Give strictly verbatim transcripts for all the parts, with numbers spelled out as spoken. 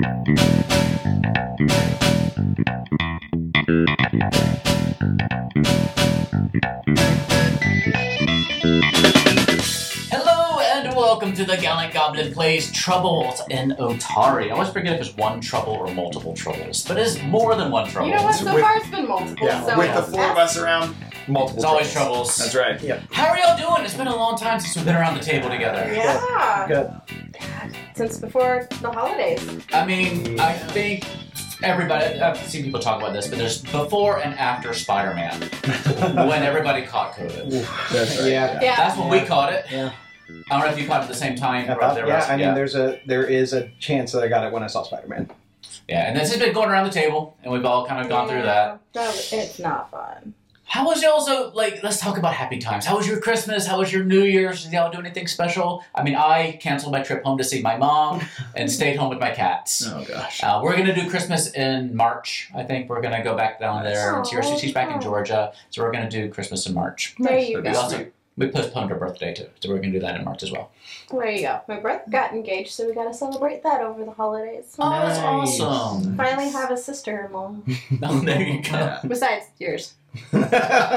Hello and welcome to the Gallant Goblin Plays Troubles in Otari. I always forget if it's one trouble or multiple troubles, but it's more than one trouble. You know what? So With- far it's been multiple. Yeah, so with the four of us around, multiple. It's always troubles. That's right. Yep. How are y'all doing? It's been a long time since we've been around the table together. Yeah. Good. Since before the holidays. I mean, I think everybody, I've seen people talk about this, but there's before and after Spider-Man, when everybody caught COVID. That's right. Yeah. Yeah. That's when we caught it. Yeah. I don't know if you caught it at the same time. I or thought- there yeah, was- I mean, there's a there is a chance that I got it when I saw Spider-Man. Yeah, and this has been going around the table, and we've all kind of gone through that. No, it's not fun. How was y'all so, like, let's talk about happy times. How was your Christmas? How was your New Year's? Did y'all do anything special? I mean, I canceled my trip home to see my mom and stayed home with my cats. Oh gosh. Uh, we're going to do Christmas in March, I think. We're going to go back down there. Aw. She's, she's back in Georgia, so we're going to do Christmas in March. There you That'd We be go. also we postponed her birthday, too, so we're going to do that in March as well. There you go. My brother got engaged, so we got to celebrate that over the holidays. Oh, that's Nice. awesome. Finally have a sister-in-law. Oh, there you go. Yeah. Besides yours. We only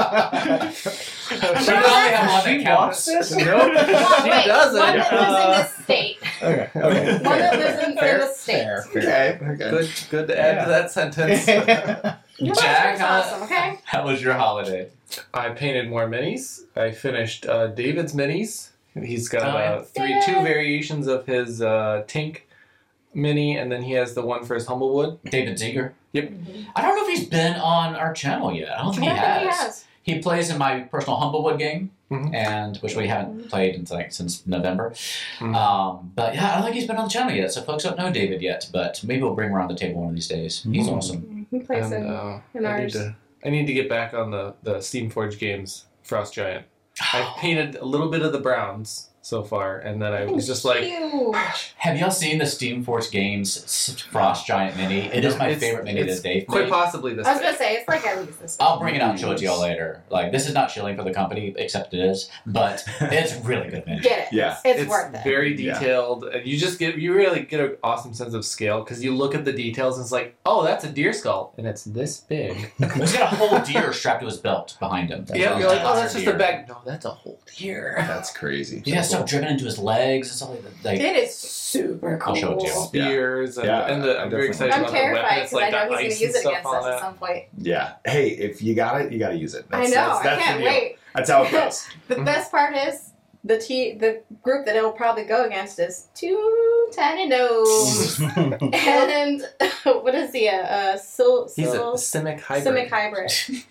have one that counts. this? Nope, Well, she wait, doesn't. one that lives in the state. Okay. Okay. One that lives in, in Fair, the state. fair, fair. Okay. Okay. Good, good to add Yeah. to that sentence. Your Jack, brother's how, awesome, okay? how was your holiday? I painted more minis. I finished uh, David's minis. He's got Oh, yeah. uh, three, two variations of his uh, Tink mini, and then he has the one for his Humblewood. David Ziegler? Yep. I don't know if he's been on our channel yet. I don't I think don't he think has. he has. He plays in my personal Humblewood game, Mhm. and which we haven't played in, like, since November. Mhm. Um, but yeah, I don't think he's been on the channel yet, so folks don't know David yet. But maybe we'll bring him around the table one of these days. He's Mhm. awesome. He plays And, in, uh, in I need ours. to, I need to get back on the the Steamforged games. Frost Giant. I've painted a little bit of the browns so far, and then I was just like, Huge. Have y'all seen the Steamforged Games S- Frost Giant mini? It is my It's- favorite mini it's that they've quite made. possibly this. I was big. gonna say it's like at least this. I'll bring it out and show it to y'all later. Like, this is not shilling for the company, except it is, but it's really good mini. Get it? Yeah. It's, It's worth it. very Yeah. detailed, and you just get you really get an awesome sense of scale because you look at the details and it's like, oh, that's a deer skull, and it's this big. He's got a whole deer strapped to his belt behind him. Yeah, you're like, oh, that's just deer. a bag. No, that's a whole deer. That's crazy. He has stuff driven into his legs and stuff like that. Like, It is super cool. I'll show it to you. Spears and, Yeah, and the, I I'm very definitely- excited I'm about the terrified weapon. It's because like I know got he's ice gonna use and it stuff against on us at it. some point. Yeah. Hey, if you got it, you got to use it. That's, I know. That's, I that's can't the deal. wait. That's how it goes. The best part is the t the group that it'll probably go against is Two Tiny Nose and what is he? A, a sil, He's a sil, Simic hybrid. Simic hybrid.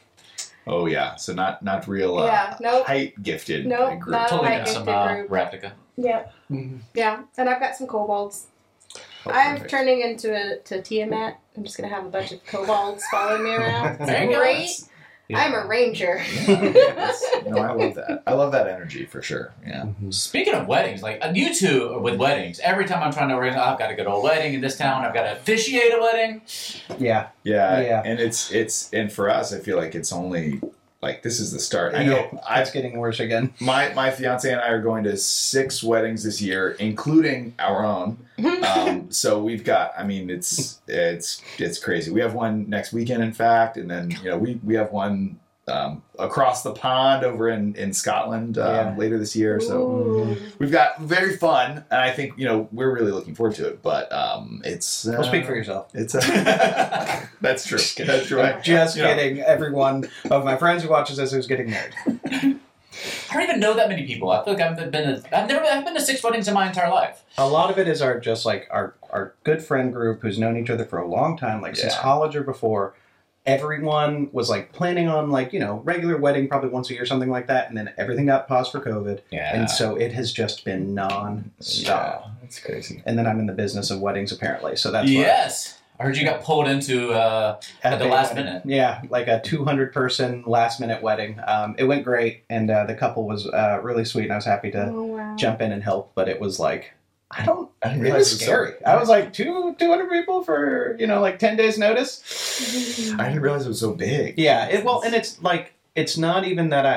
Oh yeah. So not not real uh, Yeah, nope. height gifted Nope, group. not- totally I got get some the uh, group. Ravnica. Yep. Mhm. Yeah, and I've got some kobolds. Oh, I'm perfect. turning into a to Tiamat. I'm just gonna have a bunch of kobolds following me around. It's There you go. great. Yeah. I'm a ranger. Yes. No, I love that. I love that energy for sure. Yeah. Speaking of weddings, like uh, you two with weddings, every time I'm trying to organize, I've got a good old wedding in this town. I've got to officiate a wedding. Yeah. Yeah. Yeah. And it's it's and for us, I feel like it's only like this is the start. I know Yeah, I it's getting worse again. my my fiance and I are going to six weddings this year, including our own. Um, so we've got. I mean, it's it's it's crazy. We have one next weekend, in fact, and then you know we we have one um, across the pond over in in Scotland um, Yeah. later this year. So Ooh. we've got very fun, and I think you know we're really looking forward to it. But um, it's. Uh, Well, speak for yourself. It's a, that's true. That's true. I- Just you know, kidding. Everyone of my friends who watches this who's getting married. I don't even know that many people. I feel like I've been to, I've never I've been to six weddings in my entire life. A lot of it is our just like our our good friend group who's known each other for a long time, like since Yeah. college or before. Everyone was like planning on like you know regular wedding probably once a year, something like that, and then everything got paused for COVID, Yeah. and so it has just been non-stop. That's crazy. And then I'm in the business of weddings apparently, so that's why- yes. I heard you got pulled into uh, at the a last wedding. minute. Yeah, like a two hundred person last minute wedding. Um, it went great, and uh, the couple was uh, really sweet, and I was happy to Oh, wow. jump in and help. But it was like, I don't. I didn't It realize was it was so- scary. I was like two two hundred people for you know like ten days notice. I didn't realize it was so big. Yeah, it well, and it's like it's not even that I'm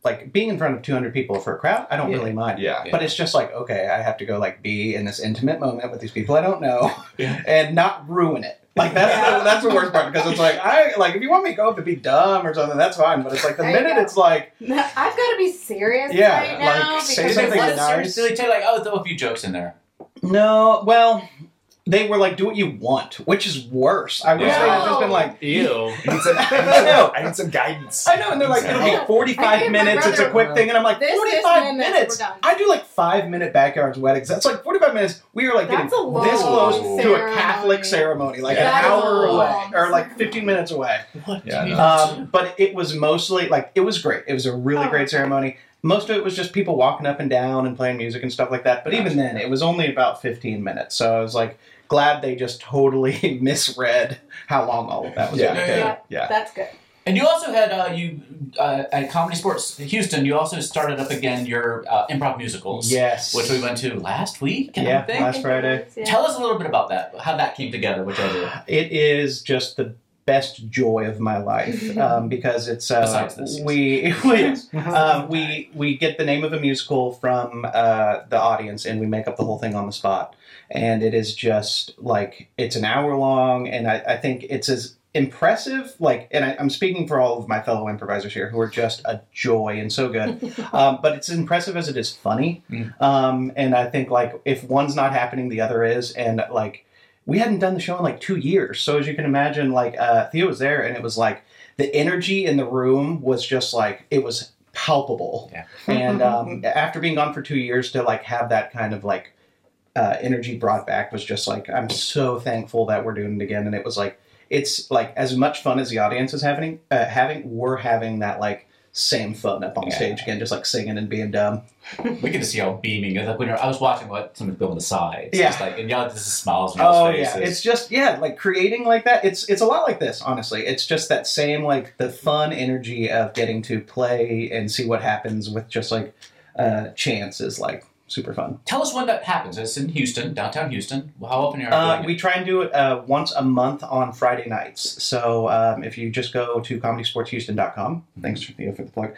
like being in front of two hundred people for a crowd, I don't Yeah. really mind. Yeah. But it's just like, okay, I have to go like be in this intimate moment with these people I don't know Yeah. and not ruin it. Like that's the, that's the worst part because it's like I like if you want me to go up and be dumb or something, that's fine. But it's like the There you minute go. it's like, I've got to be serious Yeah, right now like, say because something let's- nice. Did they take like, oh, throw a few jokes in there? no, well, they were like, do what you want, which is worse. I wish Yeah. they had just been like, Ew. I need some, I need some, I need some guidance. I know, and they're like, it'll be I forty-five gave my minutes. It's a brother- quick thing, and I'm like, This- this forty-five minutes, minutes. we're done. I do like five minute backyards weddings. That's like forty-five minutes. We are like That's getting a long this close to a ceremony. Catholic ceremony, like Yeah. an That is hour a away long or like fifteen minutes away. What? Yeah, do you no. need to Um, but it was mostly like it was great. It was a really Oh. great ceremony. Most of it was just people walking up and down and playing music and stuff like that. But even then, it was only about fifteen minutes. So I was like glad they just totally misread how long all of that was Yeah. going to Yeah. take. Yeah. That's good. And you also had uh, you uh, at Comedy Sports Houston. You also started up again your uh, improv musicals, Yes. which we went to last week. I Yeah, think. last Friday. Yeah. Tell us a little bit about that. How that came together, which I did. It is just the best joy of my life um, because it's uh, Besides this, yes. we we, um, we we get the name of a musical from uh, the audience and we make up the whole thing on the spot, and it is just like it's an hour long, and I, I think it's as impressive like, and I, I'm speaking for all of my fellow improvisers here who are just a joy and so good, um, but it's as impressive as it is funny, Mm. um, and I think like if one's not happening, the other is, and like. We hadn't done the show in like two years. So as you can imagine, like uh, Theo was there and it was like the energy in the room was just like, it was palpable. Yeah. And um, after being gone for two years to like have that kind of like uh, energy brought back was just like, I'm so thankful that we're doing it again. And it was like, it's like as much fun as the audience is having, uh, having, we're having that like same fun up on Yeah. stage again, just like singing and being dumb. We get to see how beaming. Like when you're, I was watching what someone's doing on the sides. Yeah. It's like and y'all just smiles on y'all's Oh faces. yeah, it's just yeah, like creating like that. It's it's a lot like this, honestly. It's just that same like the fun energy of getting to play and see what happens with just like uh, chance is like super fun. Tell us when that happens. It's in Houston, downtown Houston. How often are you Uh, doing we it? try and do it uh, once a month on Friday nights. So um, if you just go to comedy sports houston dot com, thanks for the, for the plug.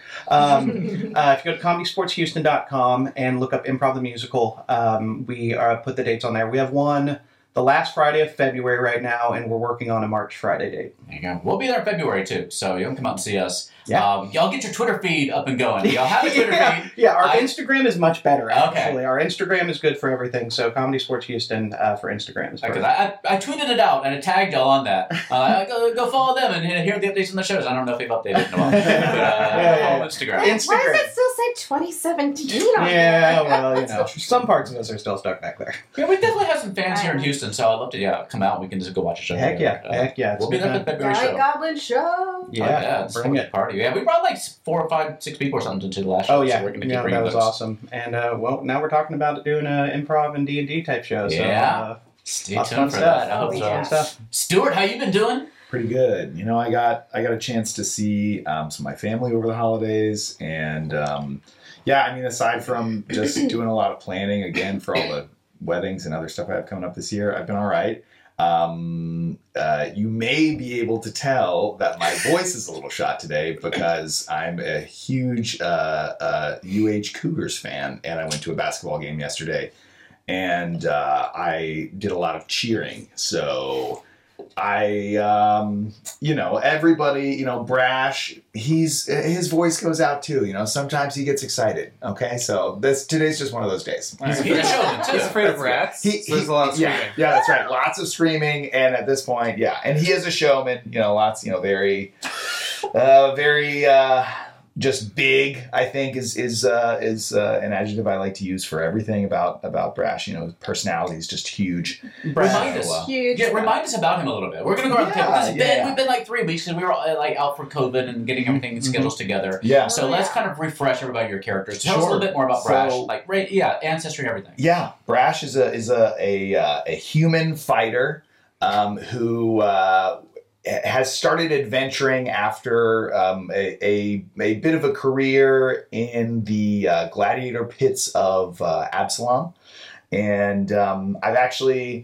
Um, uh, if you go to comedy sports houston dot com and look up Improv the Musical, um, we uh, put the dates on there. We have one the last Friday of February right now, and we're working on a March Friday date. There you go. We'll be there in February too, so you can come out and see us. Yeah. Um, y'all get your Twitter feed up and going. Y'all have a Twitter yeah, feed. yeah, our I- Instagram is much better, Okay. actually. Our Instagram is good for everything, so Comedy Sports Houston uh, for Instagram is Because perfect. I, I, I tweeted it out and I tagged y'all on that. Uh, go, go follow them and hear hear the updates on the shows. I don't know if they've updated in a while. But, uh, yeah, yeah. follow Instagram. Why Instagram. does it still say twenty seventeen on Yeah, there? well, you know, some parts of us are still stuck back there. Yeah, we definitely have some fans here in I know. Houston, so I'd love to yeah come out and we can just go watch a show. Heck yeah, together. Uh, heck yeah. It's We'll be a there good for the time. February Guy show. Goblin Show. Yeah, Oh, yeah, it's bring a it. party. Yeah, we brought like four or five, six people or something to the last show. Oh yeah, so we're gonna keep yeah, bringing that was those. awesome. And uh, well, now we're talking about doing an improv and D and D type show. So, Yeah. uh, Stay Lots of tuned fun for stuff. that. I hope Oh, so. yeah. stuff. Stuart, how you been doing? Pretty good. You know, I got I got a chance to see um, some of my family over the holidays, and um, yeah, I mean, aside from just doing a lot of planning again for all the weddings and other stuff I have coming up this year, I've been all right. Um, uh, you may be able to tell that my voice is a little shot today because I'm a huge uh, uh, U H Cougars fan, and I went to a basketball game yesterday, and uh, I did a lot of cheering. So I, um, you know, everybody, you know, Brash, he's his voice goes out too. You know, sometimes he gets excited. Okay, so this today's just one of those days. He's, he's a showman too. He's afraid of That's rats. He- so there's he- a lot of yeah, screaming. yeah, that's right. Lots of screaming, and at this point, yeah, and he is a showman. You know, lots, you know, very, uh, very, uh, just big. I think is is uh, is uh, an adjective I like to use for everything about about Brash. You know, his personality is just huge. Remind us. So, uh, Huge. Yeah, remind us about him a little bit. We're gonna go around the table. Yeah, This has yeah. been, we've been like three weeks because we were uh, like out for COVID and getting everything Mhm. schedules together. Yeah. So Oh, let's yeah. kind of refresh everybody your characters. Tell us a Sure. little bit more about Brash, So- like right, yeah, ancestry, everything. Yeah, Brash is a is a a, uh, a human fighter um, who uh, has started adventuring after um, a, a a bit of a career in the uh, gladiator pits of uh, Absalom, and um, I've actually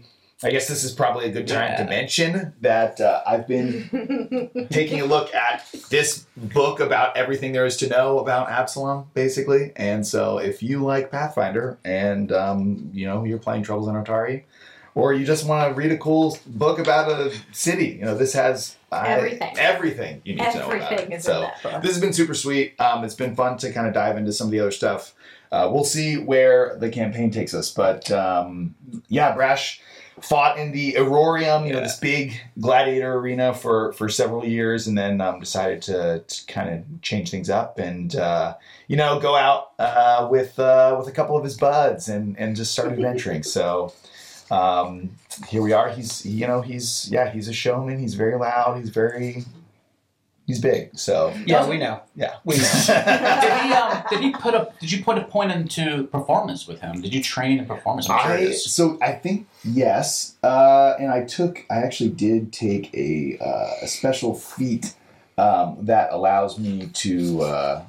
I guess this is probably a good time Yeah. to mention that uh, I've been taking a look at this book about everything there is to know about Absalom, basically. And so, if you like Pathfinder and um, you know you're playing Troubles in Otari, or you just want to read a cool book about a city, you know this has uh, Everything. everything you need to know about Everything it. is so in that book. this has been super sweet. Um, it's been fun to kind of dive into some of the other stuff. Uh, we'll see where the campaign takes us, but um, yeah, Brash fought in the Aurorium, you know, Yeah. this big gladiator arena for, for several years, and then um, decided to, to kind of change things up and uh, you know go out uh, with uh, with a couple of his buds and, and just start adventuring. So um, here we are. He's you know he's yeah he's a showman. He's very loud. He's very he's big. So Yeah, we know. yeah, We know. Did he? Um, did he put a? Did you put a point into performance with him? Did you train in performance? I'm I curious. so I think yes, uh, and I took I actually did take a uh, a special feat um, that allows me to uh,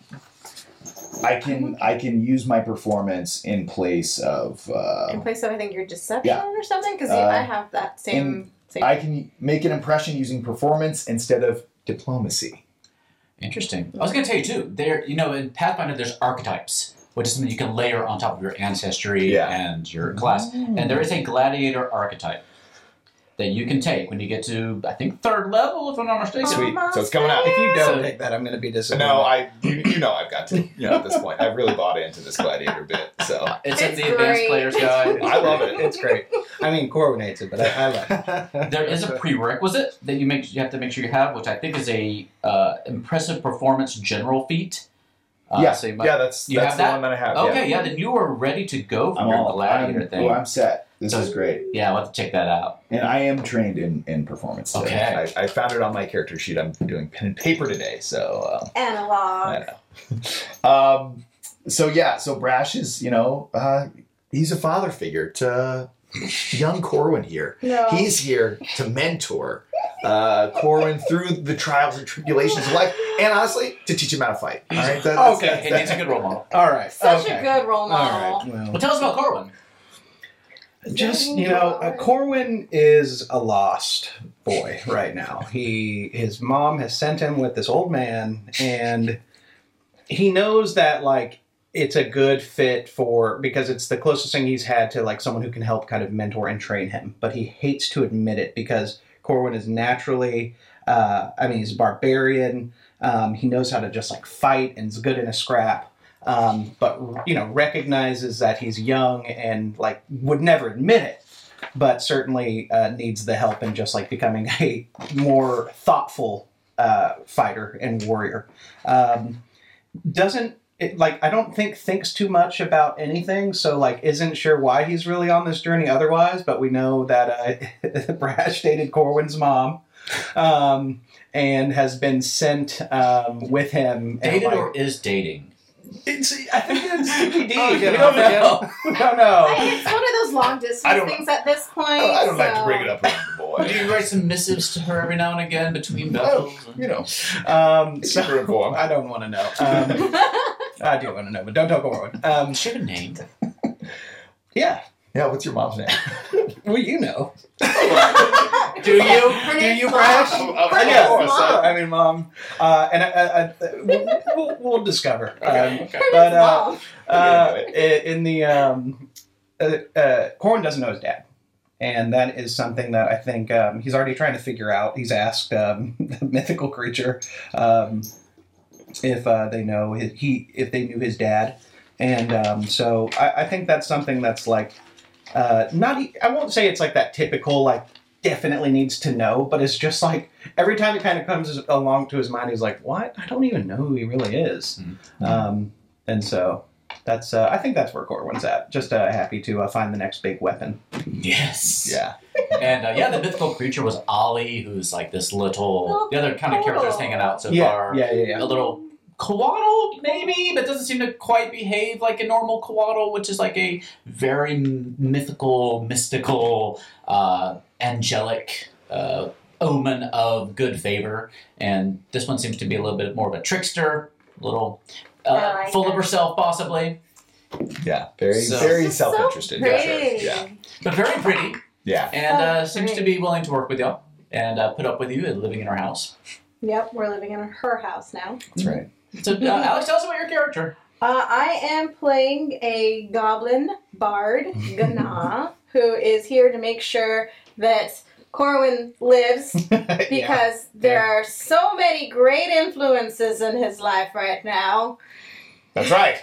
I can I can use my performance in place of uh, In place of, I think, your deception Yeah. or something? Because Uh, I have that same... same I can make an impression using performance instead of diplomacy. Interesting. I was going to tell you too. There, you know, in Pathfinder, there's archetypes, which is something you can layer on top of your ancestry Yeah. and your class. And there is a gladiator archetype that you can take when you get to, I think, third level, if I'm not mistaken. Sweet. So it's coming out. If you don't So- take that, I'm going to be disappointed. No, I you, you know I've got to you know at this point I've really bought into this gladiator bit. So It's in It's the Advanced great. Player's Guide. I love it. It's great. I mean, Corwin hates it, but I, I love it. There is a prerequisite that you make you have to make sure you have, which I think is a uh, impressive performance general feat. Uh, yeah, so you might- yeah, that's you that's have the that? one that I have. Okay, yeah. yeah, then you are ready to go for I'm your all gladiator I'm, thing. Oh, I'm set. This So- is great. Yeah, I'll have to check that out. And I am trained in, in performance. Today. Okay. I, I found it on my character sheet. I'm doing pen and paper today, so uh, I Analog. don't know. um, so yeah, so Brash is, you know, uh, he's a father figure to young Corwin here. No. He's here to mentor uh, Corwin through the trials and tribulations of life, and honestly, to teach him how to fight. All right. That- that's- Okay. that's- He needs a good role model. All right. Such okay. a good role All model. right. Well, Well, tell us about Corwin. just you know, uh, Corwin is a lost boy right now. He his mom has sent him with this old man, and he knows that like it's a good fit for because it's the closest thing he's had to like someone who can help kind of mentor and train him. But he hates to admit it because Corwin is naturally, uh, I mean, he's a barbarian. Um, he knows how to just like fight and is good in a scrap. Um, but you know, recognizes that he's young and like would never admit it, but certainly uh, needs the help in just like becoming a more thoughtful uh, fighter and warrior. Um, doesn't it, like I don't think thinks too much about anything, so like isn't sure why he's really on this journey otherwise. But we know that uh, Brash dated Corwin's mom. Um, and has been sent um, with him. and, Dated like, or is dating? It's, I think it's T B D. Oh, you we know? don't know. We don't know. Hey, it's one of those long distance I don't- things at this point. I don't like to so- bring it up around the boy. Do you write some missives to her every now and again between Oh, battles? you know, Um, keep her informed. I don't want to know. Um, I do want to know, but don't tell Corwin. Um, She have a name. yeah. Yeah, what's your mom's name? Well, you know. Do you? Her Do name's you, Mom. Brash? Of Her name's Yeah, course, Mom. I mean, mom. Uh, and I, I, I, we'll, we'll, we'll discover. Um, Okay. Her But, name's uh, Mom. uh, i- in the um, uh, uh, Corwin doesn't know his dad, and that is something that I think um, he's already trying to figure out. He's asked um, the mythical creature um, if uh, they know his, he if they knew his dad, and um, so I, I think that's something that's like uh, not. e- I won't say it's like that typical like definitely needs to know, but it's just like every time it kind of comes along to his mind, he's like, "What? I don't even know who he really is," Mhm. um, and so. That's. Uh, I think that's where Corwin's at. Just uh, happy to uh, find the next big weapon. Yes. Yeah. And uh, yeah, the mythical creature was Ollie, who's like this little, Oh, the other kind of character that's cool. hanging out so yeah, far. yeah. Yeah. Yeah. A little coatl, maybe, but doesn't seem to quite behave like a normal coatl, which is like a very mythical, mystical, uh, angelic uh, omen of good favor. And this one seems to be a little bit more of a trickster, a little uh, I like full of it. herself, possibly, Yeah, very, So- very This is so self-interested. Yeah, sure. pretty. Yeah. but very pretty. Yeah. and uh, Oh, seems great. to be willing to work with y'all and uh, put up with you and living in our house. Yep, we're living in her house now. That's right. So, uh, Alex, tell us about your character. Uh, I am playing a goblin bard, Gana, who is here to make sure that Corwin lives because Yeah. there Yeah. are so many great influences in his life right now. That's right.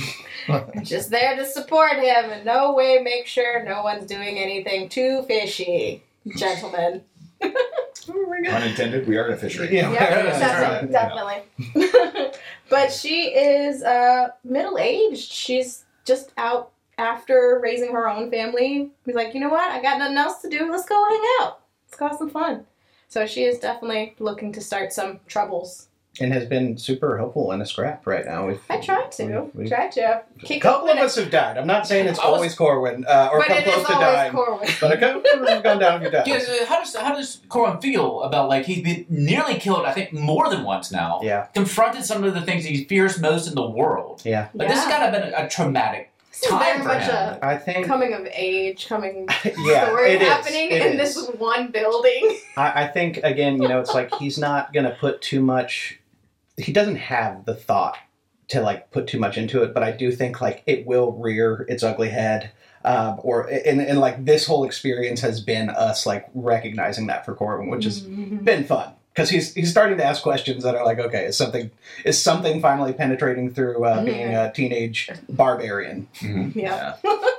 Just there to support him and no way make sure no one's doing anything too fishy, gentlemen. Unintended. We are in a fishery. Yeah. Yep, that's definitely, definitely. But she is uh, middle-aged. She's just out after raising her own family. She's like, you know what? I got nothing else to do. Let's go hang out. Let's go have some fun. So she is definitely looking to start some troubles. And has been super helpful in a scrap right now. We've, I tried to. we- tried to. a Keep couple of hoping us have died. I'm not saying it's I was- always Corwin uh, or but come it close is to always dying. Corwin. But a couple of us have gone down a few times. Yeah, uh, how does how does Corwin feel about like he's been nearly killed? I think more than once now. Yeah. Confronted some of the things he fears most in the world. Yeah. But this has Yeah. got to have been a, a traumatic This is time very for much him. a I think. coming of age, coming Yeah, story it is. happening It in is. this one building. I, I think again, you know, it's like he's not gonna put too much. He doesn't have the thought to like put too much into it, but I do think like it will rear its ugly head. Um, or and, and like this whole experience has been us like recognizing that for Corbin, which has been fun because he's he's starting to ask questions that are like, okay, is something is something finally penetrating through uh, being a teenage barbarian? Yeah.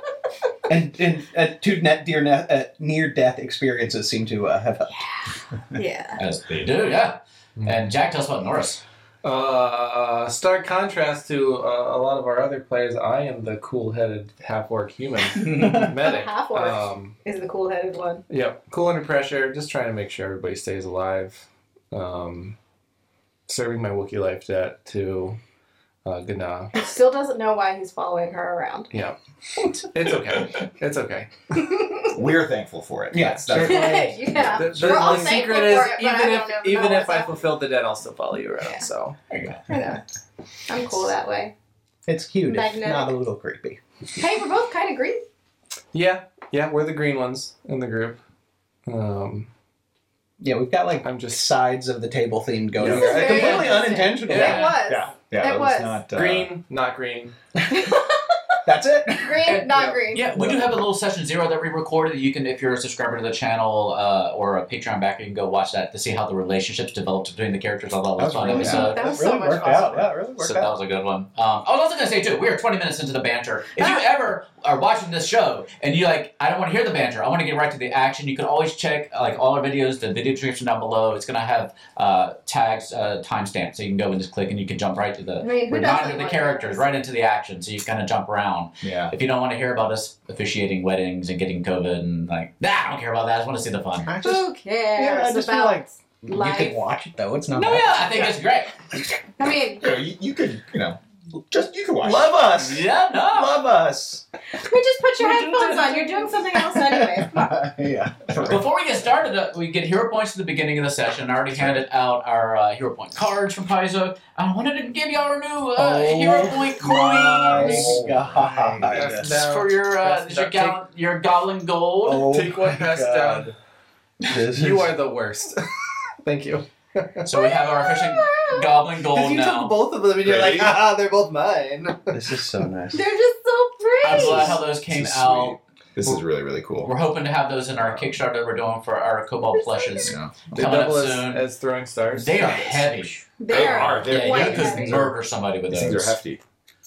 And and uh, two net dear ne- uh, near death experiences seem to uh, have helped. Yeah. As they do, yeah. And Jack, tell us about Norris. Uh, stark contrast to uh, a lot of our other players. I am the cool-headed half-orc human medic. Half-orc. Um, Is the cool-headed one. yep, cool under pressure. Just trying to make sure everybody stays alive. Um, serving my Wookiee life debt to uh, Gana. He still doesn't know why he's following her around. Yeah, it's okay. It's okay. We're thankful for it. Yeah, That's, that's yeah. The, the, We're all the thankful secret is for it, but even I if don't know even what's if I happening. fulfilled the debt, I'll still follow you around. Yeah. So There you go. I know. I'm cool that way. It's cute, if Magnetic. not a little creepy. Hey, we're both kind of green. yeah, yeah, we're the green ones in the group. Um, Yeah, we've got like I'm just sides of the table theme going This here. is very Completely interesting. unintentional. Yeah. It was. yeah. Yeah. It That was. not uh, green, not green. That's it. Green, not Yeah. green. Yeah, we do have a little session zero that we recorded that you can, if you're a subscriber to the channel uh, or a Patreon backer, you can go watch that to see how the relationships developed between the characters. I thought it was a fun really episode. That was really so much worked fun. out. Yeah, it really worked So that out. was a good one. Um, I was also going to say, too, we are twenty minutes into the banter. If you Ah. ever are watching this show and you like, I don't want to hear the banter, I want to get right to the action, you can always check like all our videos, the video description down below. It's going to have uh, tags, uh, timestamps, so you can go and just click and you can jump right to the I mean, who reminder doesn't of the want characters, that? right into the action, so you kind of jump around. Yeah. If you don't want to hear about us officiating weddings and getting COVID and like, nah, I don't care about that. I just want to see the fun. I just, Who cares yeah, I just feel about like life? you could watch it though. It's not. No, bad. yeah, I think it's great. I mean, You, know, you, you could, you know, just you could watch. Love us. Yeah, no. Love us. I mean, just put your headphones on. You're doing something else anyway. yeah. Before we get started, uh, we get hero points at the beginning of the session. I already handed out our uh, hero point cards from Paizo. I wanted to give you our new uh, Oh hero point My coins. God. Yes. This is for your uh, That's this is your, not- gal- your goblin gold. Oh Take one my pass God. down. This You is- are the worst. Thank you. So we have our efficient goblin gold you now. took both of them and you're like, Ready? ah, they're both mine. This is so nice. They're just so I'm pretty. glad how those came This is out. This is really really cool. We're hoping to have those in our Kickstarter we're doing for our Cobalt plushes. Yeah. They Coming up double as, soon. as throwing stars. They are heavy. They are. They're Yeah, quite you could heavy. murder somebody with These those. things are hefty.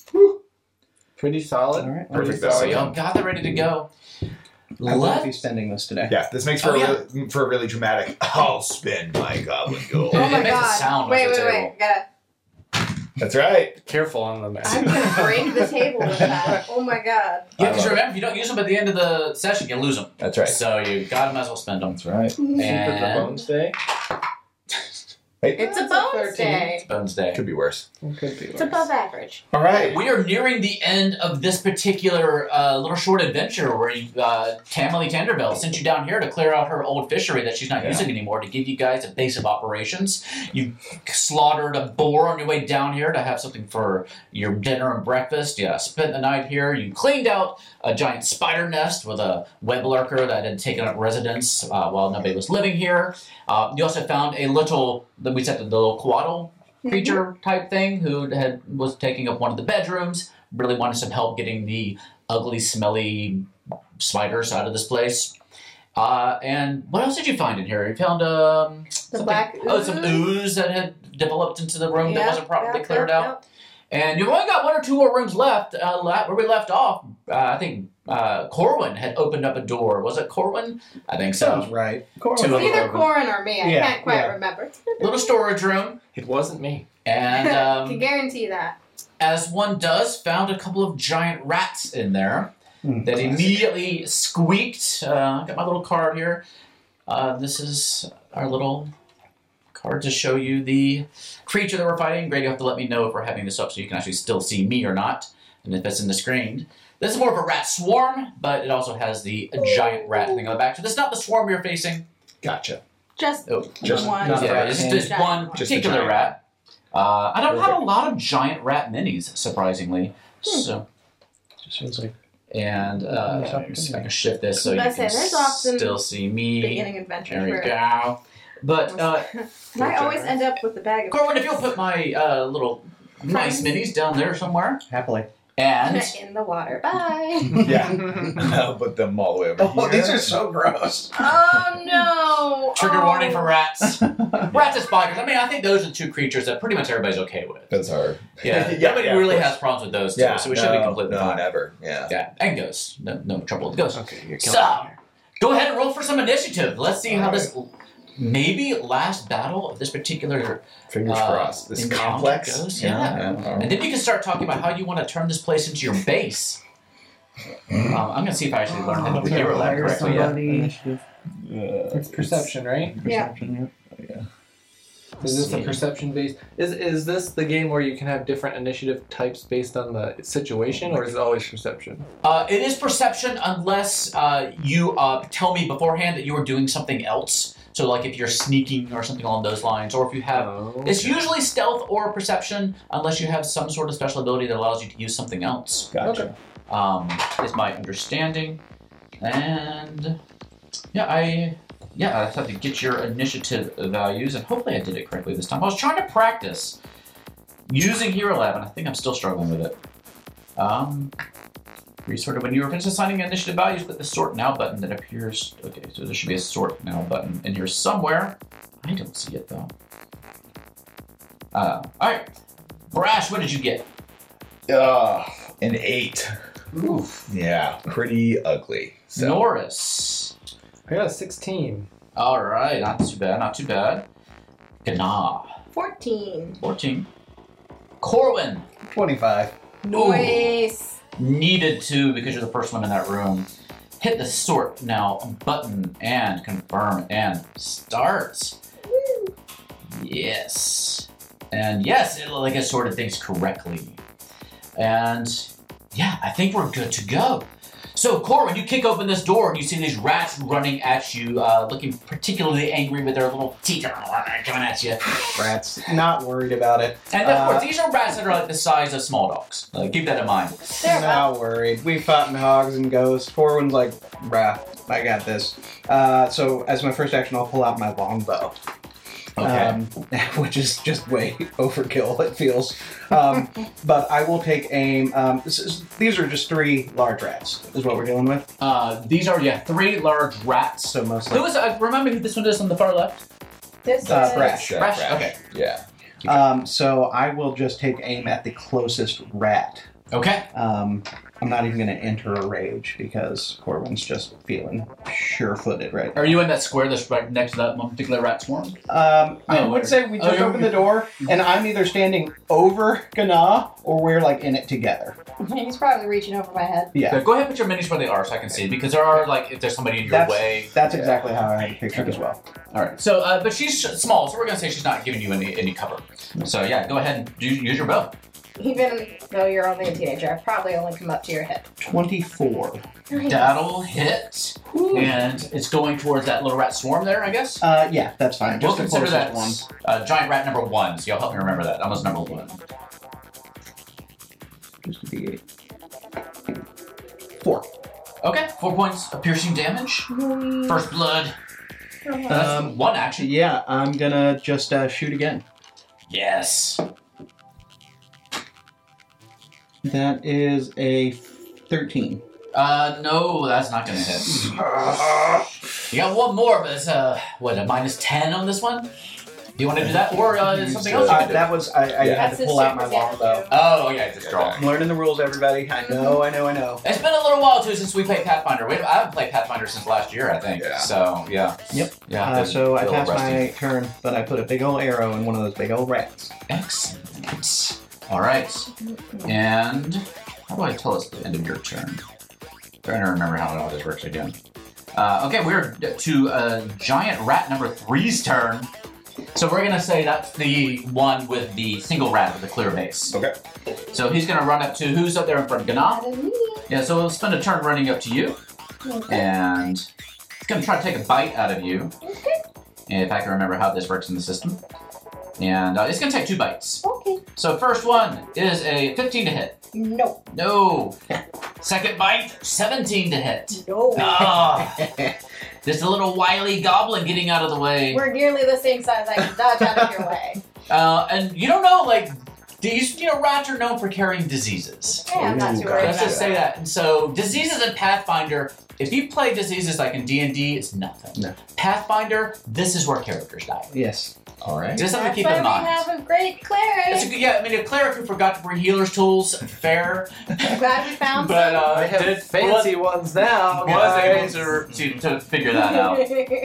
Pretty solid. All right. Pretty Perfect, So solid. y'all got that ready to go. I will Let- be spending this today. Yeah, this makes for Oh, a yeah. really, for a really dramatic. I'll spend my goblin gold. Oh It my makes a god. sound wait, like wait, a wait. table. Gotta, That's right. Careful on the mess. I'm gonna break the table with that. Oh my god. Yeah, I because love remember, if you don't use them at the end of the session, you lose them. That's right. So you gotta might as well spend them. That's right. Secret the And bones day. It's a That's a bonus thirteen. day. Bones Day. Could be worse. It could be It's worse. above average. All right. We are nearing the end of this particular uh, little short adventure where you, uh, Tamily Tenderbell sent you down here to clear out her old fishery that she's not Yeah. using anymore, to give you guys a base of operations. You slaughtered a boar on your way down here to have something for your dinner and breakfast. Yeah, spent the night here. You cleaned out a giant spider nest with a web lurker that had taken up residence uh, while nobody was living here. Uh, you also found a little, we said the little quaddle creature type thing who had was taking up one of the bedrooms. Really wanted some help getting the ugly, smelly spiders out of this place. Uh, and what else did you find in here? You found um, The something- black oh, some ooze. ooze that had developed into the room that Yep, wasn't properly yep, cleared yep, out. And you've only got one or two more rooms left. Uh, la- where we left off, uh, I think uh, Corwin had opened up a door. Was it Corwin? I think Sounds so. right. To It's a either little, Corin or me. I Yeah, can't quite yeah. remember. little storage room. It wasn't me. And I um, can guarantee that. as one does, found a couple of giant rats in there Mm, that classic. immediately squeaked. Uh, got my little card here. Uh, this is our little card to show you the creature that we're fighting. Grady, you have to let me know if we're having this up so you can actually still see me or not, and if it's in the screen. This is more of a rat swarm, but it also has the giant rat thing on the back. So this is not the swarm you're facing. Gotcha. Just Oh, Just one. not a yeah, rat. it's And just giant one one. Just a particular giant rat. Uh, I don't have a Perfect. lot of giant rat minis, surprisingly. Hmm. So, Just feels like and uh, Nice let me see if I can shift this so I you was can gonna say, there's often still see me. beginning adventure. There we for- go. But uh, And I always end up with a bag of Corwin, if you'll put my uh, little nice minis down there somewhere, happily. and in the water. Bye. Yeah. I'll put them all the way over Oh, here. these are so gross. Oh no! trigger oh. warning for rats, rats and spiders. I mean, I think those are the two creatures that pretty much everybody's okay with. That's hard. Yeah, Yeah, nobody yeah, of really course. has problems with those two, Yeah. so we no, should be completely no, fine. never. Yeah. Yeah, and ghosts. No, no trouble with ghosts. Okay, you're killing So, me. go ahead and roll for some initiative. Let's see how All this maybe last battle of this particular, Fingers Uh, crossed. This encounter complex. goes, yeah. all and right. then you can start talking about how you want to turn this place into your base. Um, I'm gonna see if I actually learn how to do hero lab correctly. Yeah. It's perception, right? Yeah. Is this a see. perception based? Is is this the game where you can have different initiative types based on the situation, or is it always perception? Uh, it is perception unless uh, you uh, tell me beforehand that you are doing something else. So, like if you're sneaking or something along those lines, or if you have. Oh, It's okay. usually stealth or perception, unless you have some sort of special ability that allows you to use something else. Gotcha. Um, is my understanding, and yeah, I yeah I just have to get your initiative values, and hopefully I did it correctly this time. I was trying to practice using Hero Lab, and I think I'm still struggling with it. Um, Resorted when you are finished assigning initiative values, click the sort now button that appears. Okay, so there should be a sort now button in here somewhere. I don't see it though. Uh, all right, Brash, what did you get? Uh, an eight. Oof. Yeah, pretty ugly. So Norris. I got a sixteen. All right, not too bad, not too bad. Gana, Fourteen. fourteen. Corwin, twenty-five. Nice. needed to because you're the first one in that room. Hit the sort now button and confirm and start. Yes. And yes, it like I sorted things correctly. And yeah, I think we're good to go. So, Corwin, you kick open this door and you see these rats running at you, uh, looking particularly angry with their little teeth coming at you. Rats. Not worried about it. And of Uh, course, these are rats that are like the size of small dogs. Like, keep that in mind. They're about Not worried. We fought in hogs and ghosts. Corwin's like, brah, I got this. Uh, so as my first action, I'll pull out my longbow. Okay. Um, which is just way overkill, it feels. Um, but I will take aim. Um, this is, these are just three large rats, is what we're dealing with. Uh, these are, yeah, three large rats. So mostly. Who is, uh, remember who this one is on the far left? this Uh, is Brash. Yeah, Brash, Brash. okay. Yeah. Um, so I will just take aim at the closest rat. Okay. Um, I'm not even going to enter a rage because Corbin's just feeling sure-footed right now. Are you in that square that's right next to that one particular rat swarm? Um, I Oh, would where- say we just oh, opened the door, and I'm either standing over Gana or we're like in it together. He's probably reaching over my head. Yeah, Yeah, go ahead and put your minis where they are so I can see, because there are, like, if there's somebody in your That's- way. that's exactly how I had it pictured as well. All right. So, uh, but she's sh- small, so we're going to say she's not giving you any, any cover. So, yeah, go ahead and use, use your bow. Even though you're only a teenager, I've probably only come up to your head. twenty-four. That'll hit. And it's going towards that little rat swarm there, I guess. Uh, yeah, that's fine. We'll Just the consider closest that one. uh, giant rat number one, so you'll help me remember that. That was number one. Just a D eight. Four. Okay, four points of piercing damage. First blood. That's Um, one action. Yeah, I'm gonna just uh, shoot again. Yes. That is a thirteen. Uh, no, that's not gonna hit. You got one more, but it's uh, what, a minus ten on this one? Do you want to do that, or uh, something else you Uh, can do? that was I, I Yeah. had That's to his pull out my super longbow. damage. Oh, yeah, just draw. I'm learning the rules, everybody. I know, I know, I know. It's been a little while too since we played Pathfinder. We, I haven't played Pathfinder since last year, I think. Yeah. So yeah. Yep. Yeah. Uh, feel- so I feel a little passed rusty. my turn, but I put a big old arrow in one of those big old rats. Excellent. All right. And how do I tell us the end of your turn? Trying to remember how all this works again. Uh, okay, we're to uh, giant rat number three's turn. So we're gonna say that's the one with the single rat with the clear base. Okay. So he's gonna run up to who's up there in front? Gana? Yeah. So we'll spend a turn running up to you, and he's gonna try to take a bite out of you. If I can remember how this works in the system. And uh, it's gonna take two bites. Okay. So first one is a fifteen to hit. No. No. Second bite, seventeen to hit. No. Ah. There's a little wily goblin getting out of the way. We're nearly the same size. I can dodge out of your way. Uh, and you don't know, like, these, you know, rats are known for carrying diseases. Yeah, I'm not Ooh, too worried Let's about just say that. And so, diseases in Pathfinder, if you play diseases like in D and D, it's nothing. No. Pathfinder, this is where characters die. Yes. All right. Just That's have to keep why in mind. we have a great cleric. It's a good, yeah, I mean, a cleric who forgot to bring healer's tools, fair. I'm glad we found But uh, I have did, fancy ones now. was able guys. to, to, to figure that out.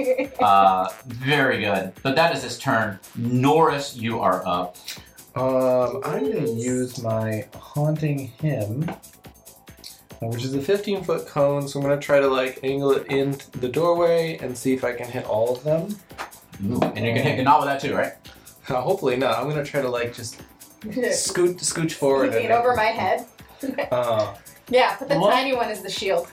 Uh, very good. But that is his turn. Norris, you are up. Um, I'm going to use my Haunting Him, uh, which is a fifteen foot cone, so I'm going to try to like angle it in the doorway and see if I can hit all of them. Ooh, and you're gonna hit Gana with that too, right? Uh, hopefully not. I'm going to try to like just scoot, scooch forward. Get and, over my head. Uh, Yeah, but the What? tiny one is the shield.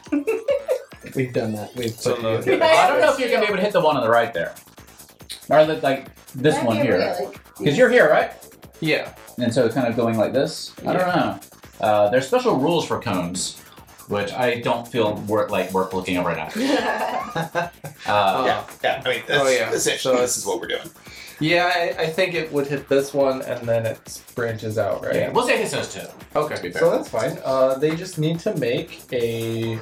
We've done that. We've So put the- you- I don't know if you're gonna be able to hit the one on the right there, or the, like this Not one here, really. because you're here, right? yeah. And so kind of going like this. I don't know. Uh, there's special rules for cones, which I don't feel worth like worth looking up right now. Uh, Yeah, yeah. I mean, that's, Oh, yeah. essentially, So this is what we're doing. Yeah, I, I think it would hit this one and then it branches out, right? yeah, we'll say it hits those two. Okay, To be fair. so that's fine. Uh, they just need to make a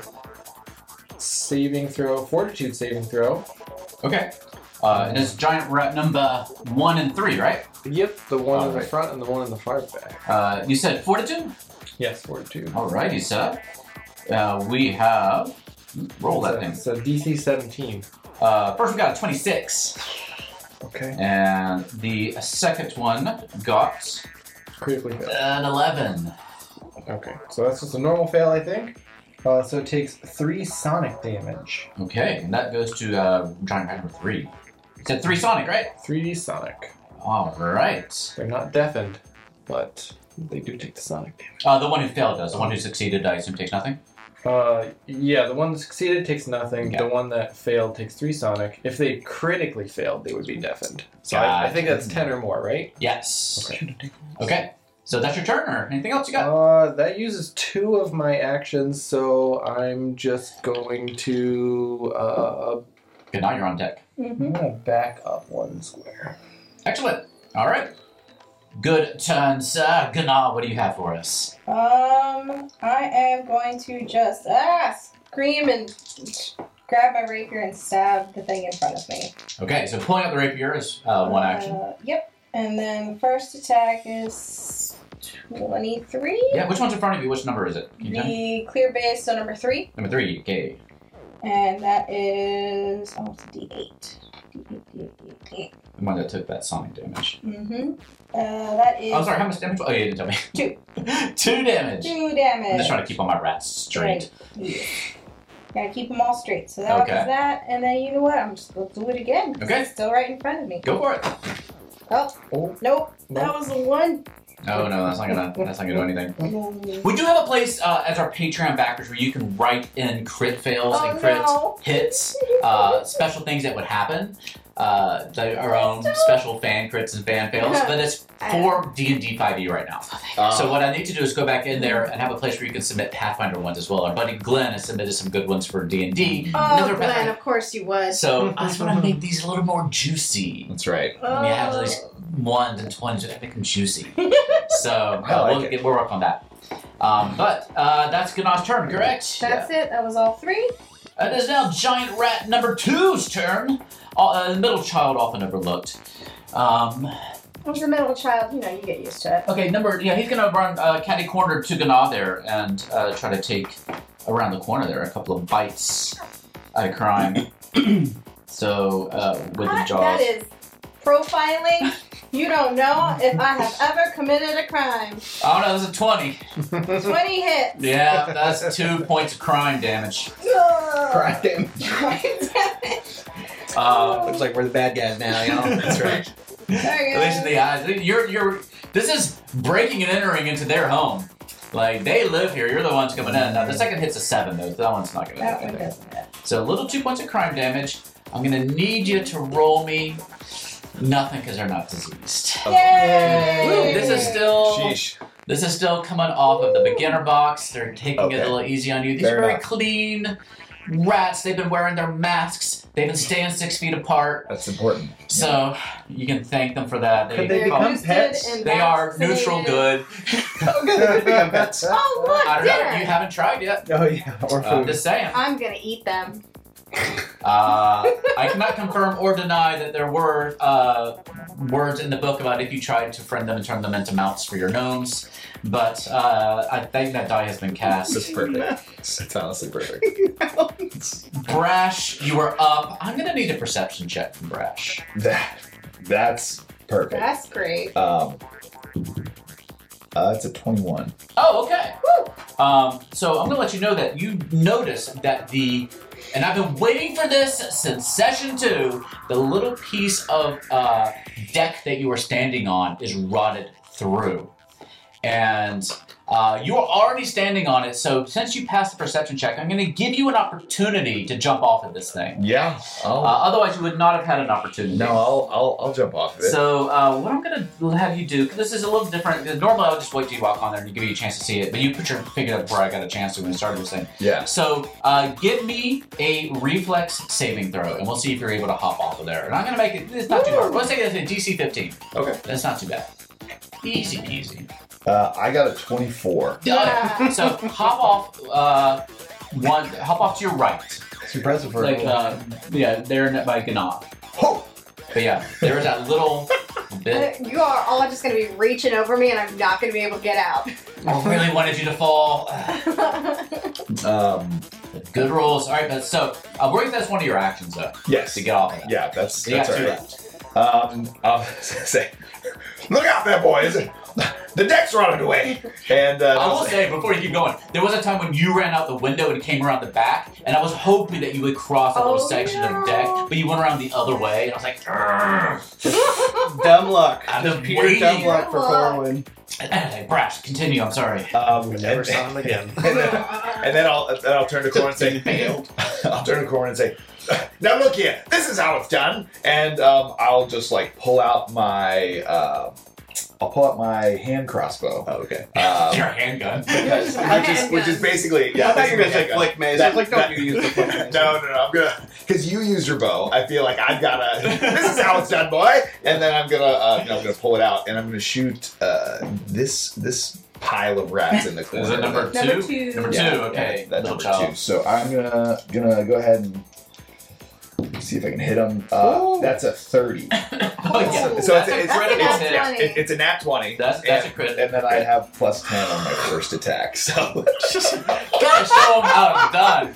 saving throw, fortitude saving throw. Okay. Uh, and it's giant rat number one and three, right? Yep, the one in the Alright. front and the one in the far back. Uh, you said fortitude. Yes, fortitude. Alrighty, sir. Uh, we have roll that thing. So D C seventeen. Uh, first we got a twenty-six. Okay. And the second one got Critically fail. an eleven. Okay, so that's just a normal fail, I think. Uh, so it takes three sonic damage. Okay, and that goes to uh, giant rat number three. You said three sonic, right? three D sonic. All right. They're not deafened, but they do take the sonic damage. Uh, the one who failed does. The one who succeeded, I assume, takes nothing. Uh, yeah, the one that succeeded takes nothing. Yeah. The one that failed takes three sonic. If they critically failed, they would be deafened. So I, I think that's ten or more, right? Yes. Okay. Okay. So that's your turn, or anything else you got? Uh, that uses two of my actions, so I'm just going to uh, Good, now you're on deck. I'm gonna back up one square. Excellent. All right. Good turn, sir. Gana, what do you have for us? Um, I am going to just ah scream and grab my rapier and stab the thing in front of me. Okay, so pulling out the rapier is uh, one action. Uh, yep. And then first attack is twenty-three. Yeah, which one's in front of you? Which number is it? Can you tell me? The clear base, so number three. Number three, okay. And that is, oh, it's a D eight. D eight, D eight, D eight, D eight. The one that took that sonic damage. Mm-hmm. Uh, that is Oh, sorry, how much damage? Oh, you didn't tell me. Two. Two damage. two damage. I'm just trying to keep all my rats straight. Right. Yeah. Gotta keep them all straight. So that Okay. was that, and then you know what? I'm just gonna do it again. Okay. It's still right in front of me. Go for it. Oh, Oh. nope. Nope. That was the one. No, no, that's not gonna. That's not gonna do anything. Oh, We do have a place uh, as our Patreon backers where you can write in crit fails Oh, and crit no. hits, uh, special things that would happen, uh, the, our own special fan crits and fan fails. But it's for D and D five E right now. Uh, So what I need to do is go back in there and have a place where you can submit Pathfinder ones as well. Our buddy Glenn has submitted some good ones for D and D. Oh, Glenn, of course you would. So I just want to make these a little more juicy. That's right. When you have Oh. these ones and twenties, we make them juicy. So I uh, like we'll, it. get, we'll work on that. Um, but uh, that's Ganash's turn, correct? That's it. That was all three. It is now Giant Rat number two's turn. Uh, the middle child often overlooked. Um, I was the middle child. You know, you get used to it. okay, number yeah, he's gonna run uh, catty corner to Gana there and uh, try to take around the corner there a couple of bites at a crime. So uh, with the That- jaws. that is profiling. You don't know if I have ever committed a crime. Oh no, that's a twenty. twenty hits. Yeah, that's two points of crime damage. Crime damage. Uh, Looks like we're the bad guys now, you know? That's right. Sorry, At least in the eyes. You're you're. This is breaking and entering into their home. Like they live here. You're the ones coming in. Now the second hit's a seven though. That one's not gonna. That do one anything. doesn't hit. So a little two points of crime damage. I'm gonna need you to roll me nothing because they're not diseased. Yay! Woo, this is still Sheesh. this is still coming off of the beginner box. They're taking Okay. it a little easy on you. These Fair are very enough. clean rats. They've been wearing their masks. They've been staying six feet apart. That's important. So you can thank them for that. They, Could they They're become boosted pets? and they are vaccinated. neutral good. Oh, good. They become pets. Oh, look, I don't dinner. know. You haven't tried yet. Oh, yeah. Or I'm food. just saying. I'm gonna eat them. Uh, I cannot confirm or deny that there were uh, words in the book about if you tried to friend them and turn them into mounts for your gnomes, but uh, I think that die has been cast. That's perfect. It's honestly perfect. Brash, you are up. I'm gonna need a perception check from Brash. That that's perfect. That's great. Um, uh, it's a twenty-one. Oh, okay. Um, so I'm gonna let you know that you notice that the, and I've been waiting for this since session two. The little piece of uh, deck that you are standing on is rotted through, and uh, you are already standing on it. So since you passed the perception check, I'm gonna give you an opportunity to jump off of this thing. Yeah. Uh, I'll, otherwise, you would not have had an opportunity. no, I'll, I'll I'll jump off of it. So uh, what I'm gonna have you do, because this is a little different. 'Cause normally I would just wait till you walk on there and give you a chance to see it, but you put your finger up before I got a chance to when I started this thing. yeah. So uh, give me a reflex saving throw, and we'll see if you're able to hop off of there. And I'm gonna make it. It's not too hard. Let's take it as a D C fifteen. Okay. That's not too bad. Easy peasy. Uh, I got a twenty-four. Yeah. So hop off. Uh, one. Hop off to your right. It's impressive for Like a uh, yeah, there by Ganath. Oh! But yeah, there was that little bit. You are all just gonna be reaching over me, and I'm not gonna be able to get out. I really wanted you to fall. Um, Good rolls. All right, but so uh, we're that's one of your actions though yes. to get off of that. Yeah, that's So you got that's two all right. left. Um, I'll say, look out there, boys! The deck's running away. And uh, I will say before you keep going, there was a time when you ran out the window and came around the back, and I was hoping that you would cross a little Oh, section no. of deck, but you went around the other way, and I was like, "Grr." dumb luck. I've Just been pure waiting. dumb luck for Dumb luck. Corwin. Hey, Brash, continue. I'm sorry. um, We never and, saw him again. and then, and then I'll then I'll turn to Corin and say, Failed. I'll turn to Corin and say, now look here, this is how it's done. And um, I'll just like pull out my uh, I'll pull out my hand crossbow. Oh, okay. Um, Your handgun. because, which is which is basically yeah. I thought you were this going is to say my handgun. flick maze. That- I was like, don't that- you use the flick maze. No, no, no. I'm gonna because you use your bow. I feel like I've gotta. This is how it's done, boy. And then I'm gonna, uh, you know, I'm gonna pull it out and I'm gonna shoot uh, this this pile of rats in the corner. Is it number two? Number two. Number two. Yeah, Okay. that Little number child. two. So I'm gonna gonna go ahead and Let's see if I can hit him. Uh, that's a thirty. Oh, yeah. So That's it's, a it's, crit it's, nat yeah, twenty. it- it's a nat twenty. That's that's and, a crit. And then I have plus ten on my first attack. So Gotta show him how it's done.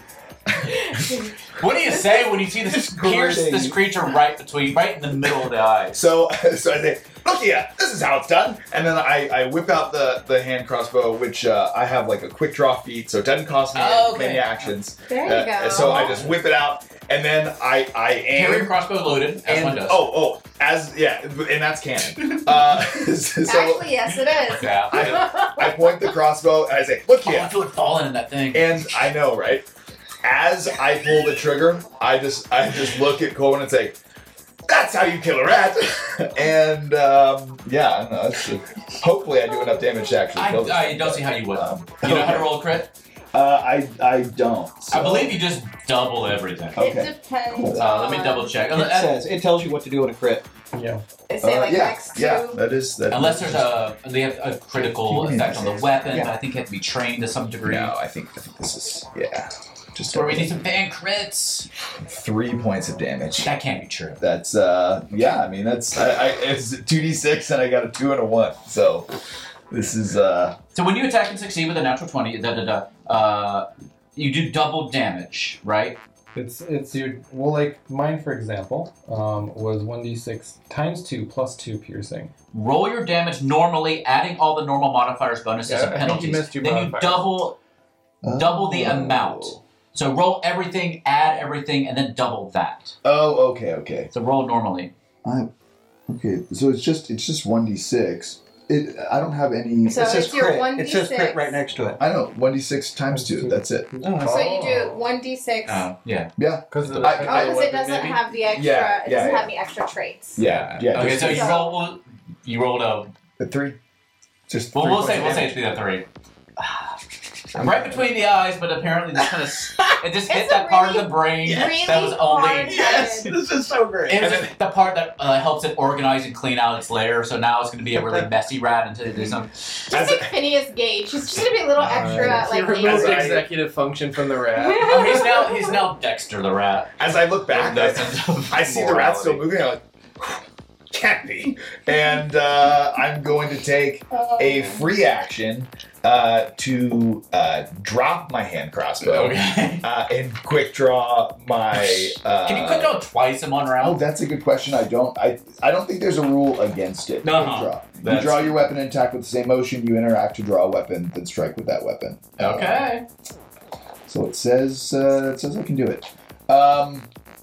What do you say when you see this pierce Squirting. this creature right between, right in the middle of the eyes? So, so I say, look here, this is how it's done. And then I, I whip out the, the hand crossbow, which uh, I have like a quick draw feat, so it doesn't cost me Oh, okay. many actions. There you Uh, go. So I just whip it out, and then I, I aim. Carry your crossbow loaded, as one and, does. oh, oh, as, yeah, and that's canon. Uh, so Actually, yes, it is. Yeah. I, I point the crossbow, and I say, look Oh, I here. feel it falling in that thing. And I know, right? As I pull the trigger, I just I just look at Coleman and say, "That's how you kill a rat." and um, yeah, I don't know. It's, hopefully, I do enough damage to actually I, kill this I thing, don't but, see how you would. um, You know how to okay. roll a crit? Uh, I I don't. so- I believe you just double everything. Okay. It depends. Cool. Uh, let me on- double check. It says it tells you what to do on a crit. Yeah. They say Uh, like yeah, next to. yeah, that is that. Unless there's a they have a critical Yeah. effect on the weapon, Yeah. but I think you have to be trained to some degree. No, I think I think this is yeah. Just Or we need some fan crits. three points of damage. That can't be true. That's uh yeah. I mean that's I, I it's two d six and I got a two and a one. So this is uh So when you attack and succeed with a natural twenty, da da da, uh, you do double damage, right? It's it's your well like mine for example um, was one d six times two plus two piercing. Roll your damage normally, adding all the normal modifiers, bonuses, Yeah, and I think you penalties. missed your then you modifiers. double double the Oh. amount. So roll everything, add everything, and then double that. Oh, okay, okay. So roll normally. Okay, so it's just it's just one d six. It I don't have any. So it says it's your crit. one d It says six. crit right next to it. I know one d six times two. That's it. Oh, So you do one d six. Oh, yeah. Yeah, Because I- Oh, because it doesn't have the extra. Yeah, it yeah, doesn't yeah. have the extra traits. yeah, yeah. Okay, just so you So- roll. You rolled a. the three. Just Well, three we'll points say of we'll say damage. it's be that three. Right between the eyes, but apparently just kind of it just hit It's that a part of really- the brain Really that was only. hard yes, headed. this is so great. It was just the part that uh, helps it organize and clean out its lair. So now it's going to be a really messy rat until it is some. Just As like a- Phineas Gage. He's just gonna be a little extra, Alright. like You remove As lazy. I- executive function from the rat. Oh, he's now he's now Dexter the rat. As I look back, No I, sense of I see the rat still morality. moving. I'm like, can't be. And uh, I'm going to take a free action uh, to uh, drop my hand crossbow Okay. uh, and quick draw my. Uh, Can you quick draw twice in one Oh, round? that's a good question. I don't. I. I don't think there's a rule against it. No, Quick draw. You that's- draw your weapon and attack with the same motion. You interact to draw a weapon, then strike with that weapon. Okay. Uh, so it says. Uh, it says I can do it. Um,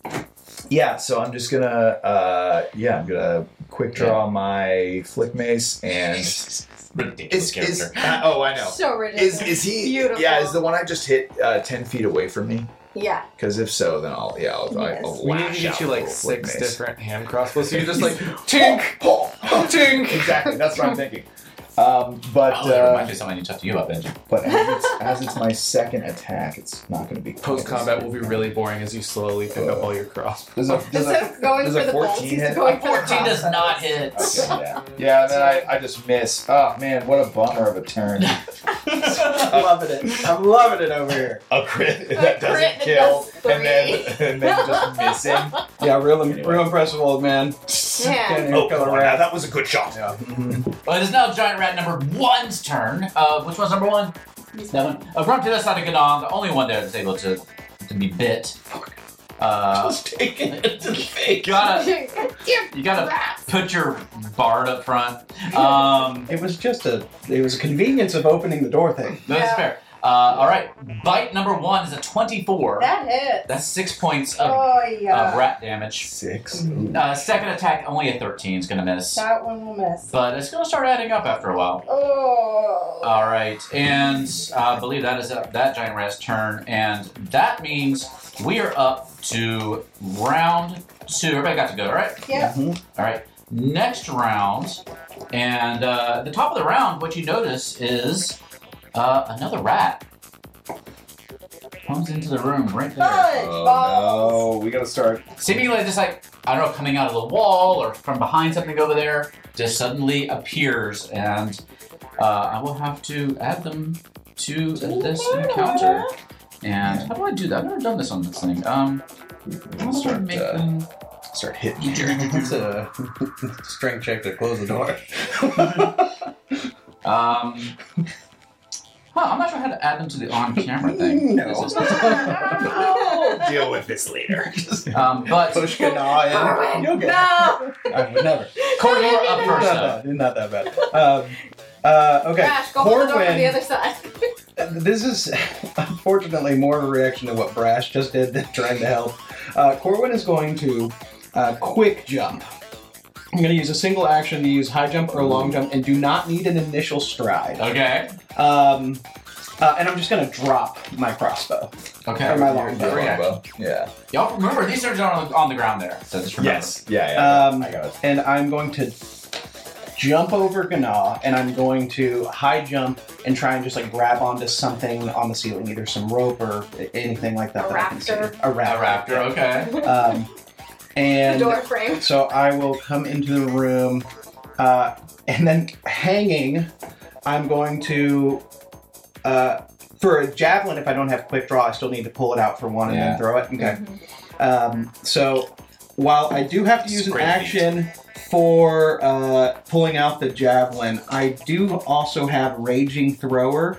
yeah. So I'm just gonna. Uh, yeah, I'm gonna quick draw my flick mace and. Ridiculous Is, is, character. uh, oh, I know. So ridiculous. Is is he? Beautiful. Yeah, is the one I just hit uh, ten feet away from me? Yeah. Because if so, then I'll yeah I'll, Yes. I'll We need lash to get out you like with a flick six mace. different hand crossbows. So you're just like tink, Pull, pull. tink. Exactly. That's what I'm thinking. Um, but Oh, that uh, reminds me of something you tough to you up, Benji. but as it's, as it's my second attack, it's not going to be Post combat will be really boring as you slowly pick up all your crossbows. Does a, does Instead a, of going does for a the bolts, fourteen he's hit? going A for the fourteen does crossbows. not hit. Okay, yeah. Yeah, and then I, I just miss. Oh man, what a bummer of a turn. I'm loving it. I'm loving it over here. A crit A that doesn't crit that kill, does and then three. and then just missing. Yeah, real, real impressive, old man. Yeah. Oh, come on, now, that was a good shot. Yeah. Mhm. Well, it is now giant rat number one's turn. Uh, which one's number one? That one. Uh, run to the side of Gadon, the only one there that's able to to be bit. Uh, Just taking it to the face. you gotta you gotta put your bard up front. Um, It was just a. It was a convenience of opening the door thing. that's Yeah. fair. Uh, all right, bite number one is a twenty-four. That hits. That's six points of, Oh yeah. of rat damage. Six. Uh, second attack, only a thirteen is gonna miss, That one will miss. but it's gonna start adding up after a while. Oh. All right, and uh, I believe that is uh, that giant rat's turn, and that means we are up to round two. Everybody got to go, right? Yep. All right, next round, and uh, at the top of the round, what you notice is uh, another rat comes into the room right there. Fudge Oh balls. no, we gotta start. Seemingly just like, I don't know, coming out of the wall or from behind something over there, just suddenly appears, and uh, I will have to add them to this encounter. And how do I do that? I've never done this on this thing. Um, I'll start uh, making. Start hitting here. It's a strength check to close the door. Um, huh, I'm not sure how to add them to the on-camera thing. No. This is not- Deal with this later. um, but Push Ganaw in. Corwin, You'll get it. no! I would never. Corey, you're up Not first. that Though. bad. Not that bad. Um, uh, okay. Crash, go hold the door from the Corwin. other side. This is unfortunately more of a reaction to what Brash just did than trying to help. Uh, Corwin is going to uh, quick jump. I'm going to use a single action to use high jump or long jump and do not need an initial stride. Okay. Um, uh, and I'm just going to drop my crossbow. Okay. Or my long bow. Longbow. Yeah. Y'all remember these are on, on the ground there. So just remember. Yes. Yeah, yeah. Um, I got it. And I'm going to jump over Ganaw, and I'm going to high jump and try and just like grab onto something on the ceiling, either some rope or anything like that. A that I can see. raptor. A A raptor. raptor. Okay. Um, The and door frame. so I will come into the room, uh, and then hanging, I'm going to, uh, for a javelin, if I don't have quick draw, I still need to pull it out for one and Yeah. then throw it. Okay. Mm-hmm. Um, so while I do have to use an Great action for uh, pulling out the javelin, I do also have Raging Thrower.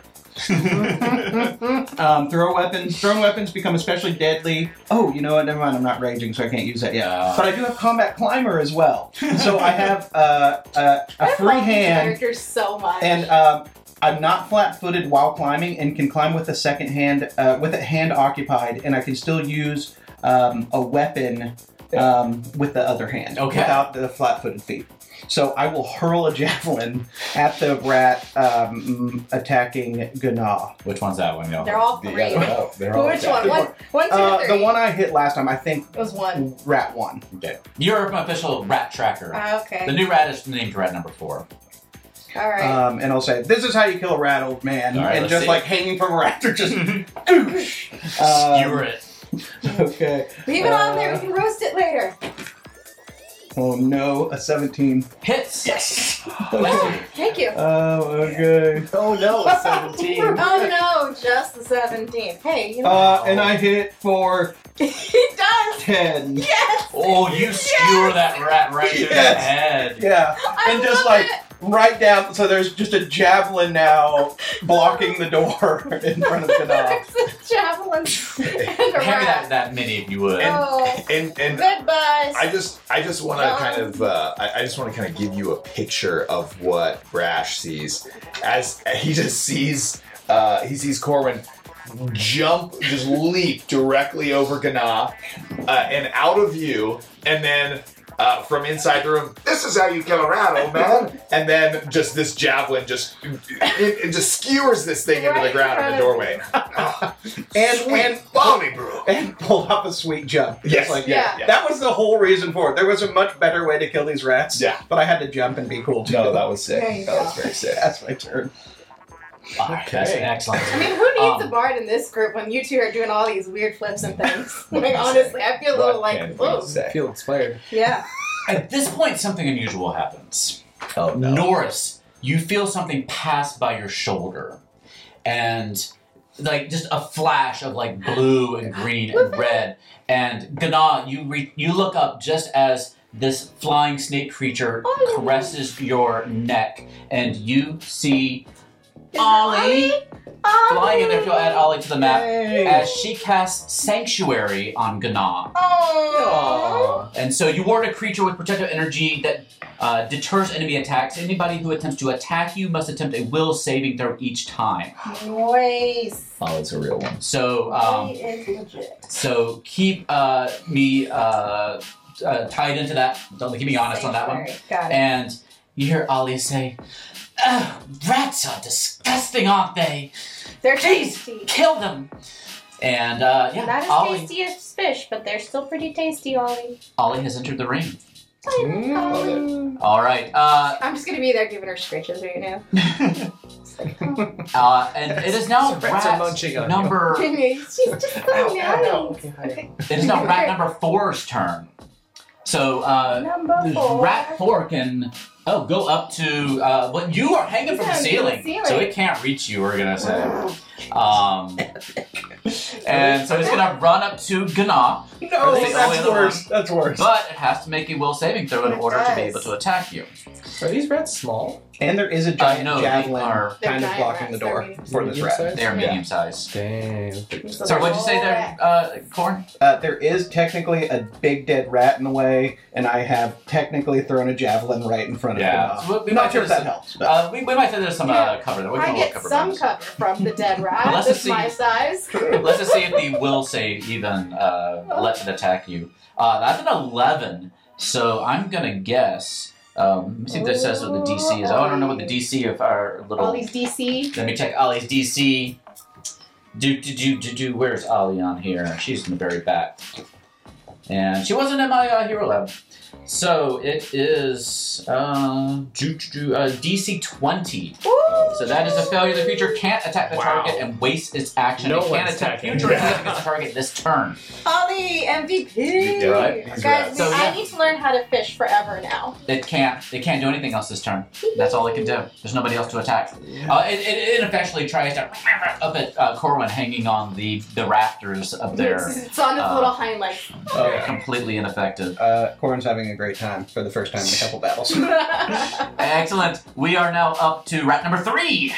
Um, throw weapons. Thrown weapons become especially deadly. Oh, you know what? Never mind. I'm not raging, so I can't use that yet. Yeah. But I do have Combat Climber as well. So I have uh, uh, a I free love these hand, characters so much. and um, I'm not flat-footed while climbing, and can climb with a second hand, uh, with a hand occupied, and I can still use um, a weapon um, with the other hand, Okay. without the flat-footed feet. So I will hurl a javelin at the rat um, attacking Ganaw. Which one's that one, yo? They're all The three. other- oh, they're all Which one? exactly- One, one, two, Uh, three. the one I hit last time, I think, It was one. rat one. Okay. You're an official rat tracker. Ah, okay. The new rat is named rat number four. All right. Um, and I'll say, "This is how you kill a rat, old man," All right, and let's just see. like hanging from a raptor, just goosh. Skewer Um, it. Okay. Leave it on there. uh, We can roast it later. Oh no, a seventeen. Hits. Yes. Thank you. Oh, okay. Oh no, a seventeen. Oh no, just the seventeen. Hey, you know. Uh, and I hit for he does. ten. Yes. Oh, you skewer that rat right in the Yes. head. Yeah, I and just love like it. right down. So there's just a javelin now blocking the door in front of Ganaw. There's a javelin and a Hand me that, rat. that mini if you would. Oh, And and goodbye. I just I just want to Yeah. kind of uh, I, I just want to kind of give you a picture of what Brash sees as he just sees uh, he sees Corwin jump just leap directly over Ganaw uh, and out of view, and then uh, from inside the room, this is how you kill a rat, old man. And then just this javelin just it, it just skewers this thing into Right the in ground in front the of doorway. And Sweet and Bonnie brew. and pull off a sweet jump. Yes. Just like Yeah. yeah. That was the whole reason for it. There was a much better way to kill these rats. Yeah. But I had to jump and be cool too. No, that was sick. There you That go. was very sick. That's my turn. That's excellent. I mean, who needs Um, a bard in this group when you two are doing all these weird flips and things? Like, honestly, I feel a little What like, can whoa. we say? I feel inspired. Yeah. At this point, something unusual happens. Oh no. Norris, you feel something pass by your shoulder, and like just a flash of like blue and green and red. And Ganaw, you re- you look up just as this flying snake creature Oh. caresses your neck, and you see Is it Ollie Ollie? flying in there. If you'll add Ollie to the map, Hey. as she casts Sanctuary on Ganaw. Oh. And so you ward a creature with protective energy that uh, deters enemy attacks. Anybody who attempts to attack you must attempt a will saving throw each time. Nice. Oh, it's a real one. So, um, He is legit. so keep uh, me uh, uh, tied into that. Don't keep me honest on that one. Sanctuary. Got it. And you hear Ollie say, "Ugh, rats are disgusting, aren't they? They're Please tasty. kill them." And uh, yeah, Not as Ollie, tasty as fish, but they're still pretty tasty, Ollie. Ollie has entered the ring. Mm, love it. Um, All right. Uh, I'm just gonna be there giving her scritches right now. Just like, oh. uh, and it is now So rats are rat munching on you. number. She's just so Ow, ow, nice. ow. Okay, hi. It is now rat number four's turn. So uh, Number four. rat four can oh go up to uh, what you are hanging from the Yeah, ceiling, from the ceiling. so it can't reach you. We're gonna say. Um, And so it's gonna run up to Gana, No, That's the only that's other worse. That's worse. but it has to make a will saving throw in It order to be does. able to attack you. Are these rats small? And there is a I giant know they javelin are. They're kind of giant blocking rats, the door they're medium- for this medium rat. size? They are Yeah. medium sized. Dang. So Sorry, what'd you say there, uh, Corn? Uh, there is technically a big dead rat in the way, and I have technically thrown a javelin right in front of Yeah. it. So we- we Not might sure do if that some- helps. But. Uh, we, we might say there's some uh, Yeah. cover there. We I can get cover some bonus. cover from the dead rat. Well, let's That's just see. my size. Let's just see if the will save even uh, lets it attack you. Uh, that's an eleven, so I'm gonna guess. Um, let me see if this says what the D C is. Oh, I don't know what the D C of our little. All these D C. Let me check Ollie's D C. Do do do do do. Where's Ollie on here? She's in the very back, and she wasn't in my uh, hero lab. So it is uh, do, do, do, uh, D C twenty. So that is a failure. The creature can't attack the Wow. target and waste its action. No it can't one's attack attacking. future Yeah. attacks against the target this turn. Ollie, M V P. Right. Guys, These rats. So, I yeah. need to learn how to fish forever now. It can't. It can't do anything else this turn. That's all it can do. There's nobody else to attack. Uh, it, it, it effectively tries to up at uh, Corwin, hanging on the the rafters of their. It's on its uh, little hind legs. uh, completely ineffective. Uh, Corin's having a great time for the first time in a couple battles. Excellent. We are now up to rat number three.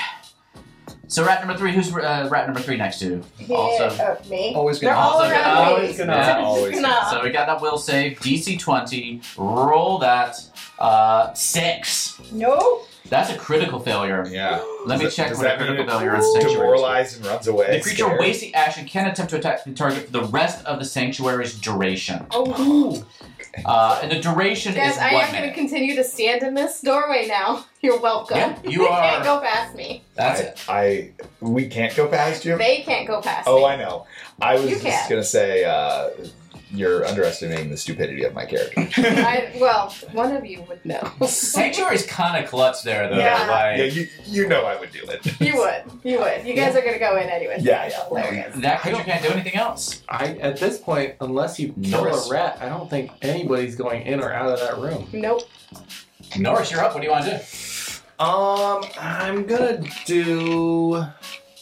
So rat number three. Who's uh, rat number three next to? Also. uh, me. Always They're gonna all also around gonna- me. always gonna- Yeah, always gonna- So we got that will save. D C twenty. Roll that. Uh, six. Nope. That's a critical failure. Yeah. Let me Does check does what a that mean critical it failure on sanctuary is. demoralized and runs away? The creature scared? wastes the action can attempt to attack the target for the rest of the sanctuary's duration. Oh. Uh, and the duration Guys, is I what am going to minute? continue to stand in this doorway now. You're welcome. Yeah, you they are- can't go past me. That's I, it. I we can't go past you. They can't go past Oh, me. I know. I was You just can. gonna say uh, you're underestimating the stupidity of my character. I, well, one of you would know. Sanctuary's kind of clutch there, though. Yeah. Like, yeah, you you know I would do it. You would. You would. You guys are going to go in anyway. Yeah, It's yeah. hilarious. that creature can't do anything else. I at this point, unless you kill Norris. a rat, I don't think anybody's going in or out of that room. Nope. Norris, you're up. What do you want to do? Um, I'm gonna do. I'm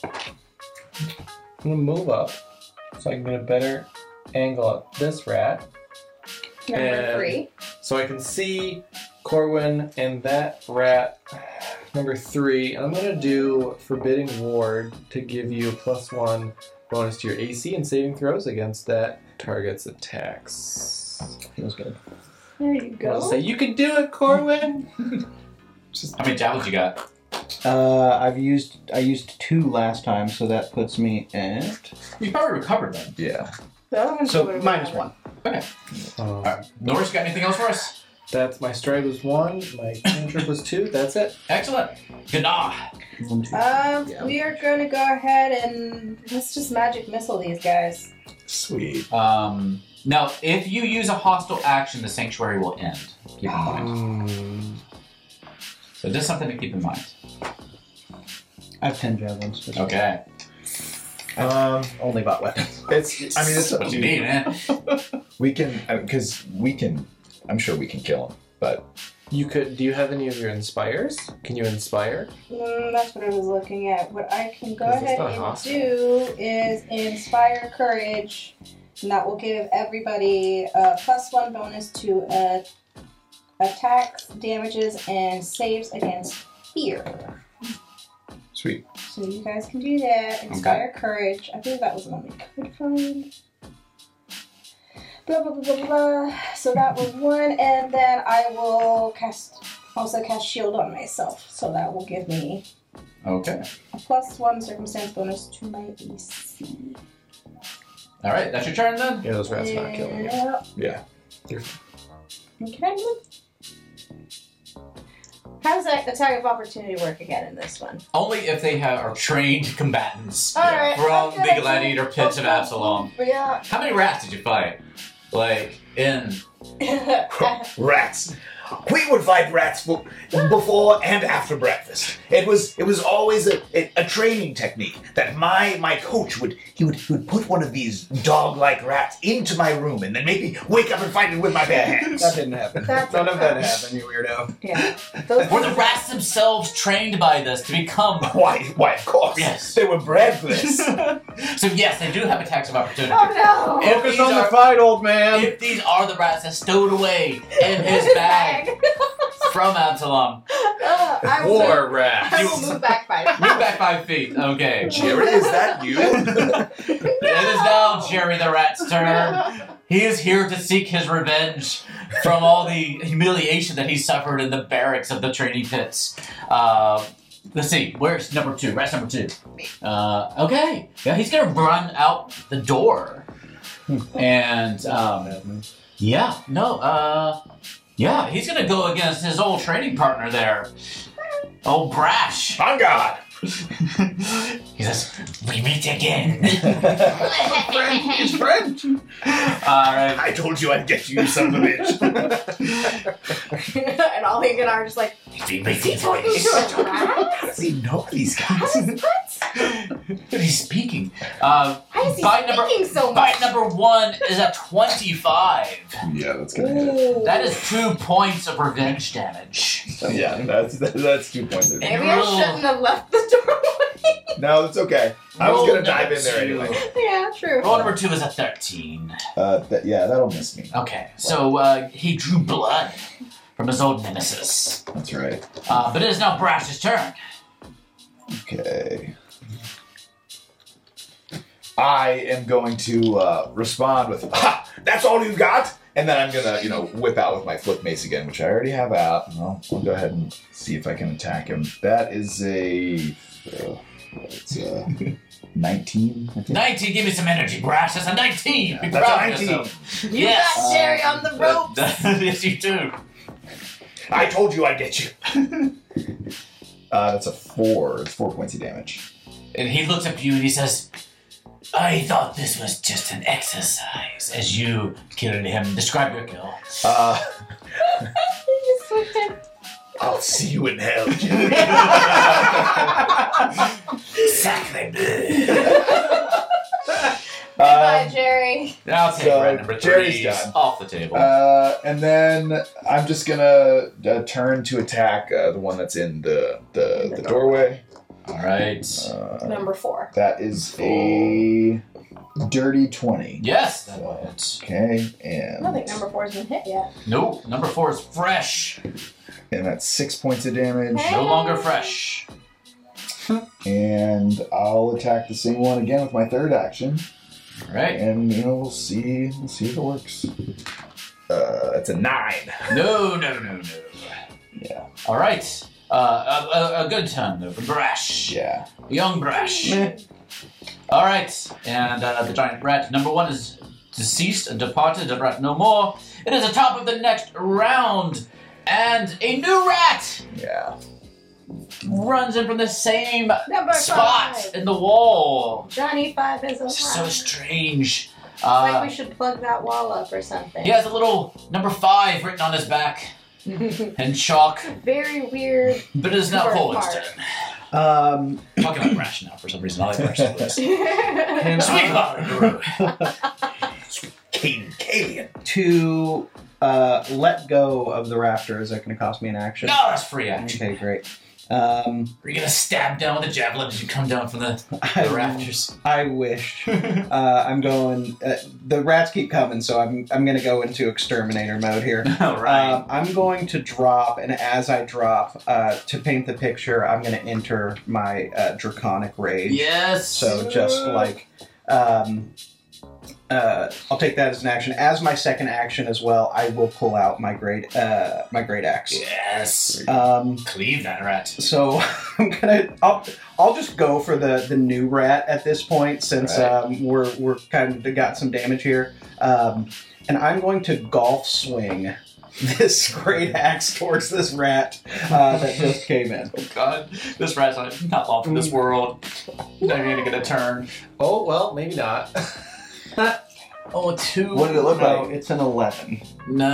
gonna move up so I can get a better angle at this rat, Number And- three. so I can see Corwin and that rat. Number three, and I'm gonna do Forbidding Ward to give you a plus one bonus to your A C and saving throws against that target's attacks. Feels good. There you I'll go. say you can do it, Corwin. How many javelins you got? Uh, I've used I used two last time, so that puts me at You probably recovered them. Yeah. The other one's so totally minus wrong. one. Okay. Um, Alright. Norris, you got anything else for us? That's my stride was one, my cantrip was two. That's it. Excellent. G'dah. One, two. Um, Yeah. we are going to go ahead and let's just magic missile these guys. Sweet. Um, now, if you use a hostile action, the sanctuary will end. Keep in mind. Mm, So just something to keep in mind. I have ten javelins. That's Okay. Um, Only bought weapons. it's. I mean, it's up what to you need, man. We can because we can. I'm sure we can kill him, but you could. Do you have any of your inspires? Can you inspire? Mm, that's what I was looking at. What I can go Is this ahead not and hostile? do is inspire courage, and that will give everybody a plus one bonus to uh, attacks, damages, and saves against fear. sweet. So you guys can do that. Inspire courage. I believe that was the one we could find. Blah, blah, blah, blah, blah. So that was one, and then I will cast also cast shield on myself. So that will give me Okay. a plus one circumstance bonus to my A C. All right, that's your turn then. Yeah, those rats not killing you. Yep. Yeah. Okay. How does that attack of opportunity work again in this one? Only if they have, are trained combatants Alright, from I'm the gonna Gladiator do- Pits of Absalom. Yeah. How many rats did you fight? Like in Rats. we would fight rats for, before and after breakfast. It was it was always a, a, a training technique that my my coach would he would he would put one of these dog-like rats into my room and then make me wake up and fight it with my bare hands. That didn't happen. That's None of that okay. happened, you weirdo. Yeah. Those Were the rats themselves trained by this to become? Why why of course. Yes. They were bred for this. So yes, they do have attacks of opportunity. Oh no! If Focus these on the are- fight, old man. If these are the rats that stowed away in his bag from Absalom, Uh, I will War move, rats. I will move back five. move back five feet. Okay. Jerry, is that you? It is now Jerry the Rat's turn. He is here to seek his revenge from all the humiliation that he suffered in the barracks of the training pits. Uh, let's see, where's number two? Rat's number two. Uh, okay. Yeah, he's gonna run out the door. And um, yeah, no, uh, yeah, he's gonna go against his old training partner there, old Brash. On guard. He says, "We meet again." His friend. All right. I told you I'd get you, you son of a bitch. And all he and I are just like, We meet is he talking to a rat? We know these guys. He's speaking. Uh, Why is he Bite number- speaking so Bite much? number one is a twenty-five. Yeah, that's gonna hit. Ooh. That is two points of revenge damage. Yeah, that's that's two points. Of Maybe I shouldn't have left the doorway. No, it's okay. I was Roll gonna dive number in there two. anyway. Yeah, true. Roll number two is a thirteen. Uh, that, yeah, that'll miss me. Okay, so uh, he drew blood from his old nemesis. That's right. Uh, but it is now Brash's turn. Okay. I am going to uh, respond with, "Ha! That's all you've got?" And then I'm gonna, you know, whip out with my flip mace again, which I already have out. And I'll, I'll go ahead and see if I can attack him. That is a, uh, it's a nineteen. I think. nineteen, give me some energy, Brash. That's a nineteen. Be That's a proud of nineteen. yourself. You Yes. got Jerry on the ropes. Yes, you do. I told you I'd get you. Uh, that's a four. It's four points of damage. And he looks up at you and he says, I thought this was just an exercise as you killed him. Describe your kill. Uh, He just looked at- I'll see you in hell, Jerry. Exactly. Goodbye, um, Jerry. I'll take So, red number three Jerry's done. off the table. Uh, and then I'm just gonna uh, turn to attack uh, the one that's in the the, the doorway. All right. Uh, Number four. that is a dirty twenty. Yes, that hits. Okay, I and don't think number four has been hit yet. Nope, number four is fresh. and that's six points of damage. Hey. No longer fresh. And I'll attack the same one again with my third action. All right. And you know we'll see we'll see if it works. Uh, that's a nine. No, no, no, no. Yeah, All right. Uh, a, a, a good turn, though, for Brash. yeah. Young Brash. All right. And uh, the giant rat, number one, is deceased and departed. The rat no more. It is the top of the next round. And a new rat Yeah. runs in from the same Number spot five. in the wall. Johnny Five is alive. So strange. It's like Uh, we should plug that wall up or something. he has a little number five written on his back in chalk, Very weird. but it is now Birthmark. Poland's turn. Um, I'm talking about Brash now for some reason. I like Brash's voice. can Sweet I- Lord Guru. Caden Kalian. to uh, let go of the raptor, is that going to cost me an action? No, that's free action. Okay, great. Um, Are you gonna stab down with a javelin as you come down from the, I, the rafters? I wish. uh, I'm going. Uh, the rats keep coming, so I'm I'm going to go into exterminator mode here. All right. Um, I'm going to drop, and as I drop, uh, to paint the picture, I'm going to enter my uh, draconic rage. yes. So just like, um, uh, I'll take that as an action. As my second action as well, I will pull out my great, uh, my great axe. Yes. Um, Cleave that rat. so I'm gonna, I'll, I'll just go for the the new rat at this point since Right. um, we're we're kind of got some damage here, um, and I'm going to golf swing this great axe towards this rat uh, that just came in. Oh God, this rat's not, not long from this world. Not even gonna get a turn. Oh, well, maybe not. Oh, a two. What did it look No, like? it's an eleven.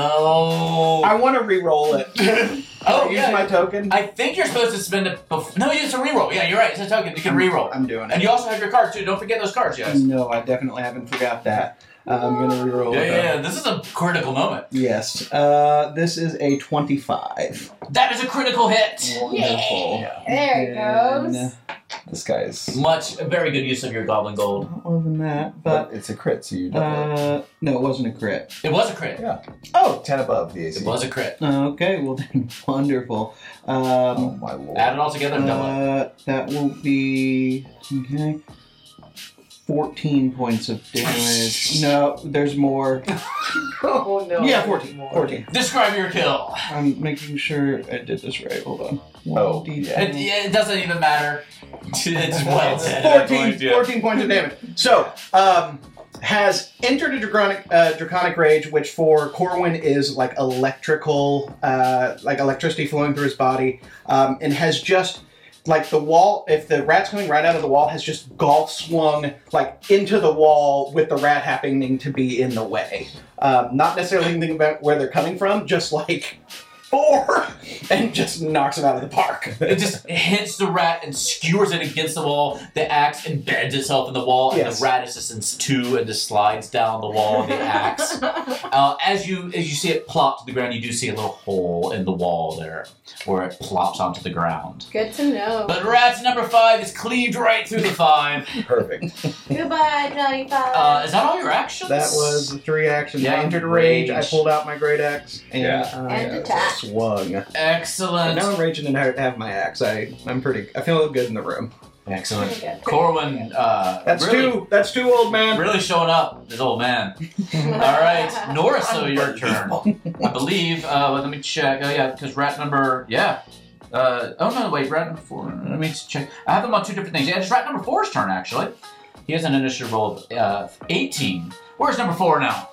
No. I want to re-roll it. Can Oh, I use yeah. my token? I think you're supposed to spend it before. No, it's a reroll. Yeah, you're right. It's a token. You can reroll. I'm doing And it. you also have your card, too. Don't forget those cards, yes. No, I definitely haven't forgot that. Uh, I'm going to re-roll Yeah, it. yeah, yeah. This is a critical moment. Yes. Uh, this is a twenty-five. That is a critical hit. Wonderful. There it And, goes. This guy's. Much, a very good use of your goblin gold. Not more than that, But but it's a crit, so you double it. uh, no, it wasn't a crit. It was a crit. Oh, ten above the A C. It was a crit. Okay, well then, wonderful. Oh Um, my lord. Add it all together and double it. uh, that will be okay. Fourteen points of damage. No, there's more. Oh no. Yeah, fourteen. Fourteen. Describe your kill. I'm making sure I did this right. Hold on. Oh, D- yeah. It, yeah, it doesn't even matter. It's well said. fourteen, Yeah. fourteen points of damage. So, um, has entered a draconic, uh, draconic rage, which for Corwin is like electrical, uh, like electricity flowing through his body, um, and has just like the wall. If the rat's coming right out of the wall, has just golf swung like into the wall with the rat happening to be in the way. Um, not necessarily thinking about where they're coming from, just like four, and just knocks him out of the park. It just hits the rat and skewers it against the wall. The axe embeds itself in the wall, and Yes. the rat is just in two and just slides down the wall of the axe. Uh, as you as you see it plop to the ground, you do see a little hole in the wall there where it plops onto the ground. Good to know. But rat's number five is cleaved right through the five. Perfect. Goodbye, Johnny Five. Uh, is that all your actions? That was the three actions. Yeah, I entered a rage, I rage. pulled out my great axe, and Yeah. I And uh, attack. swung. And excellent. now I'm raging and I have my axe. I, I'm pretty. I feel good in the room. Excellent. Pretty good. Corwin, uh, That's really, two. That's two, old man. really showing up, this old man. All right, Norris, so your turn. I believe. Uh, let me check. Oh yeah, because rat number, yeah. Uh, oh no, wait, rat number four. Let me check. I have them on two different things. Yeah, it's rat number four's turn actually. He has an initiative roll of uh, eighteen. Where's number four now?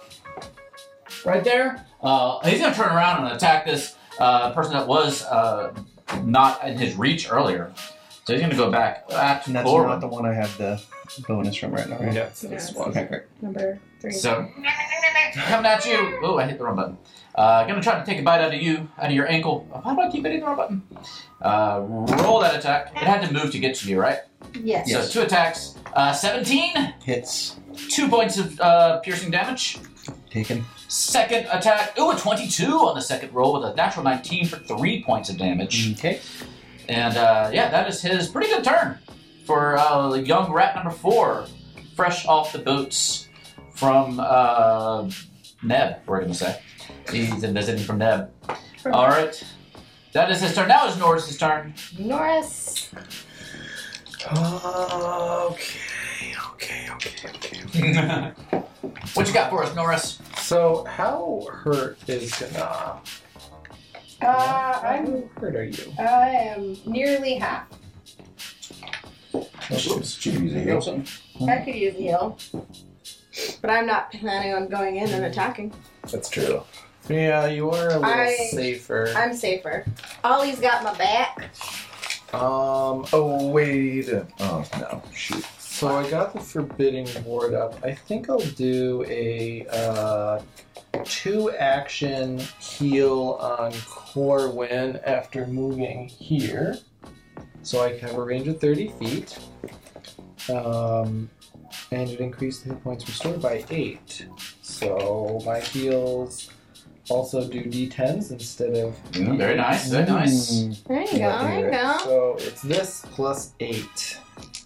Right there. Uh, he's gonna turn around and attack this uh, person that was uh, not in his reach earlier. So he's gonna go back back to And that's Corwin. not the one I have the bonus from right now, right? Yeah, it's this Yeah. one. Okay, great. Number three. So, coming at you. Oh, I hit the wrong button. Uh, gonna try to take a bite out of you, out of your ankle. Why do I keep hitting the wrong button? Uh, roll that attack. It had to move to get to you, right? Yes. Yes. So two attacks. Uh, seventeen. Hits. Two points of uh, piercing damage. Taken. Second attack. Ooh, a twenty-two on the second roll with a natural nineteen for three points of damage. Okay. And uh, yeah, that is his pretty good turn for uh, young rat number four, fresh off the boats from uh, Neb, we're going to say. He's been visiting from Neb. All right. That is his turn. Now it's Norris' turn. Norris. Okay, okay, okay, okay. What you got for us, Norris? So, how hurt is Gana? Uh, How I'm. hurt are you? I am nearly half. Oops, she used a heal. I could use a heal, but I'm not planning on going in and attacking. That's true. Yeah, you are a little I- safer. I'm safer. Ollie's got my back. Um. Oh wait. Oh no. Shoot. So I got the forbidding ward up. I think I'll do a uh, two action heal on Corwin after moving here, so I have a range of thirty feet. Um, and it increased the hit points restored by eight. So my heals also do d tens instead of. Very nice. Very nice. Mm. There you go. Yeah, There you go. So it's this plus eight.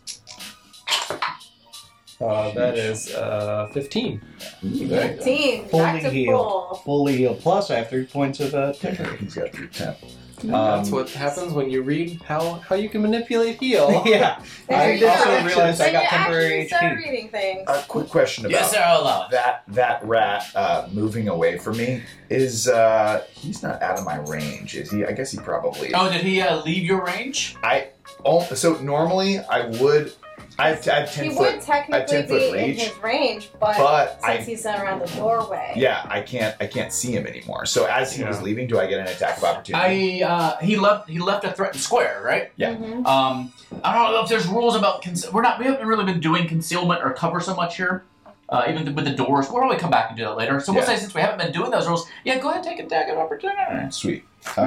Uh, that is uh, fifteen. Ooh, there you go. Fifteen. Back to Fully healed. full. Fully healed. Plus, I have three points of uh, temporary. He's got three ten. That's Um, what happens when you read how, how you can manipulate heal. yeah. There I you go. also realized I When got you temporary actually H start P. reading things. A quick question about Yes, sir. I'll allow it. that that rat uh, moving away from me. Is uh, he's not out of my range, is he? I guess he probably. Oh, did he uh, leave your range? I oh, so normally I would. I have, I have ten He foot. would technically ten foot be in reach, his range, but, but since I he's around the doorway. yeah I can't I can't see him anymore. So as he was Yeah. leaving, do I get an attack of opportunity? I uh, he left he left a threatened square, right? Yeah. Mhm. Um, I don't know if there's rules about conce- we're not we haven't really been doing concealment or cover so much here. Uh, even with the doors, we'll probably come back and do that later. So we'll Yeah. say since we haven't been doing those rules, yeah, go ahead and take attack of opportunity. Sweet. Um,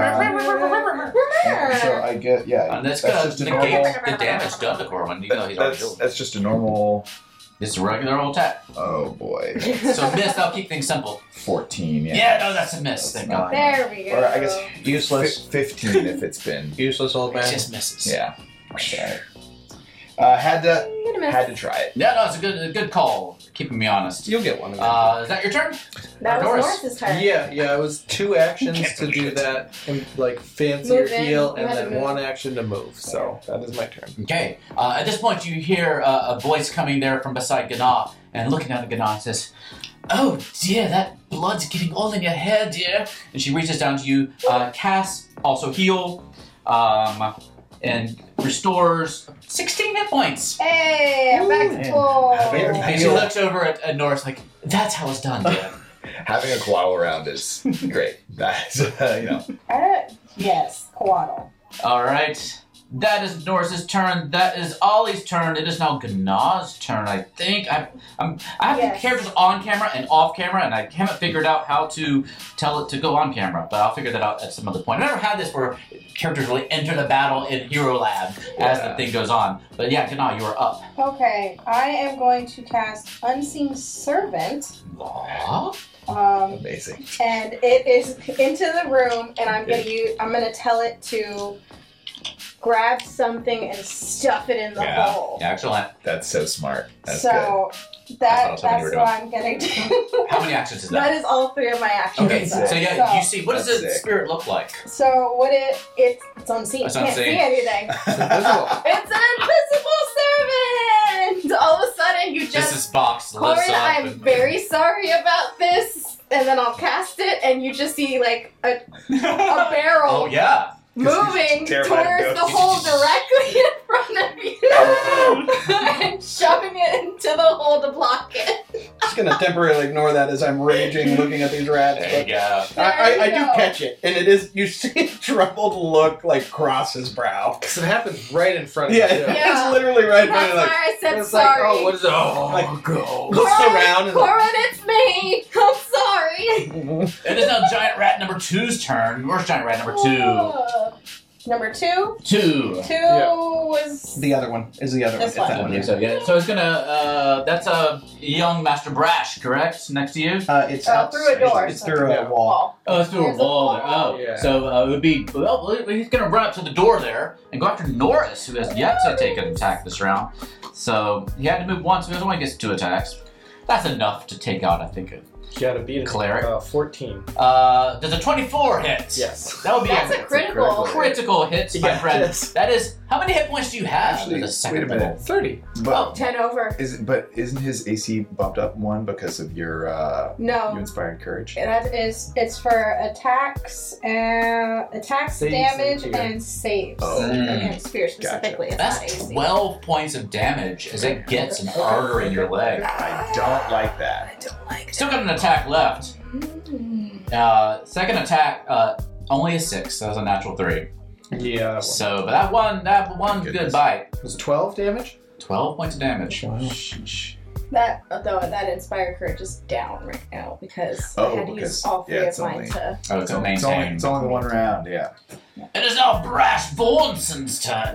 so I get yeah. And that's that's gonna just a negate normal. the damage done to Corwin, even though he's already That's, healed. that's just a normal. It's a regular old attack. Oh boy. So miss, that'll keep things simple. Fourteen. Yeah. Yeah, no, that's a miss. Thank God. There we go. Or I guess Useless. fi- Fifteen if it's been. Useless old It man. just misses. Yeah. Okay. Uh, had to I'm gonna miss. had to try it. Yeah, no, it's a good, a good call. Keeping me honest. You'll get one. Uh, is that your turn? That Or was Norris? Norris's turn. Yeah, yeah, it was two actions Can't to believe do it. that, and like fancier Move in. heal, You and had to then move. one action to move. So that is my turn. Okay. Uh, at this point, you hear uh, a voice coming there from beside Gana, and looking at Gana says, "Oh dear, that blood's getting all in your hair, dear." And she reaches down to you, uh, casts also heal, um, and restores sixteen hit points. Hey, I'm back to man. full. Having- And she looks over at, at Norris like, "That's how it's done, dear." Having a koala around is great. That's uh, you know. Uh, yes, Quaddle. All right. That is Norris's turn. That is Ollie's turn. It is now Gana's turn, I think. I, I'm, I have Yes. the characters on camera and off camera, and I haven't figured out how to tell it to go on camera, but I'll figure that out at some other point. I've never had this where characters really enter the battle in Hero Lab as Yeah. the thing goes on. But yeah, Gana, you are up. Okay, I am going to cast Unseen Servant. Aw. Um, Amazing. and it is into the room, and I'm gonna use, I'm gonna tell it to grab something and stuff it in the Yeah. hole. Excellent. That's so smart. That's so That's that what I was hoping you that's were what I'm gonna do. How many actions is That that? is all three of my actions. Okay, That's so sick. yeah, you see, what does That's the sick. spirit look like? So what it it's it's unseen. It's Can't unseen. see anything. Invisible. It's an invisible servant. All of a sudden, you Just just this box Corin, lifts up. I'm and- very sorry about this. And then I'll cast it, and you just see like a, a barrel Oh yeah. moving terrified of towards the ghosts. hole directly in front of you and shoving it into the hole to block it. Just gonna temporarily ignore that as I'm raging, looking at these rats. There you go. But I, I, I There you do go. catch it, and it is you see a troubled look like cross his brow. Because it happens right in front of Yeah, you. Yeah. it's literally right in That's front of you. why Like I said It's sorry. like, oh, what is it? Oh, Like, go. looks Corin, around and Corin, it's me. I'm sorry. It is now Giant Rat number two's turn. Where's Giant Rat number two? Uh, Number two. Two. Two Yeah. was the other one is the other This one. It's one. that one. Okay, so, yeah. so it's gonna, uh, that's a young Master Brash, correct? Next to you? Uh, it's Uh, out through a door, It's so- through Yeah. a wall. wall. Oh, it's through a There's a wall there. wall. Oh, Yeah. so uh, it would be, well, he's gonna run up to the door there and go after Norris, who has yet to take an attack this round. So he had to move once, so he only gets two attacks. That's enough to take out, I think, a You gotta beat it. Cleric. Uh, fourteen. Uh, does a twenty-four hit? Yes. That would be That's a a critical. critical hit, my Yeah, friend. it is. That is, how many hit points do you have? Actually, There's a second wait a minute. level. thirty. But Oh. Ten over. is it, but isn't his A C bumped up one because of your uh, you No. inspired courage? That is, it's for attacks and attacks, Saves damage, and fear. and saves. Oh, okay. And spear specifically. It's That's not A C. twelve points of damage as it gets an artery in your leg. I don't like that. I don't like it. Still got an attack left. Mm. Uh, second attack, uh, only a six. That was a natural three. Yeah. That one. So, but that one, that one good Goodness. bite. It was twelve damage? Twelve points of damage. Sheesh. That though that inspired courage is down right now because Oh, I had to because- use all three yeah, of it's mine only- to. Oh, It's to only, it's, only, maintain. it's only the one round, yeah. It is now Brash Vornson's turn.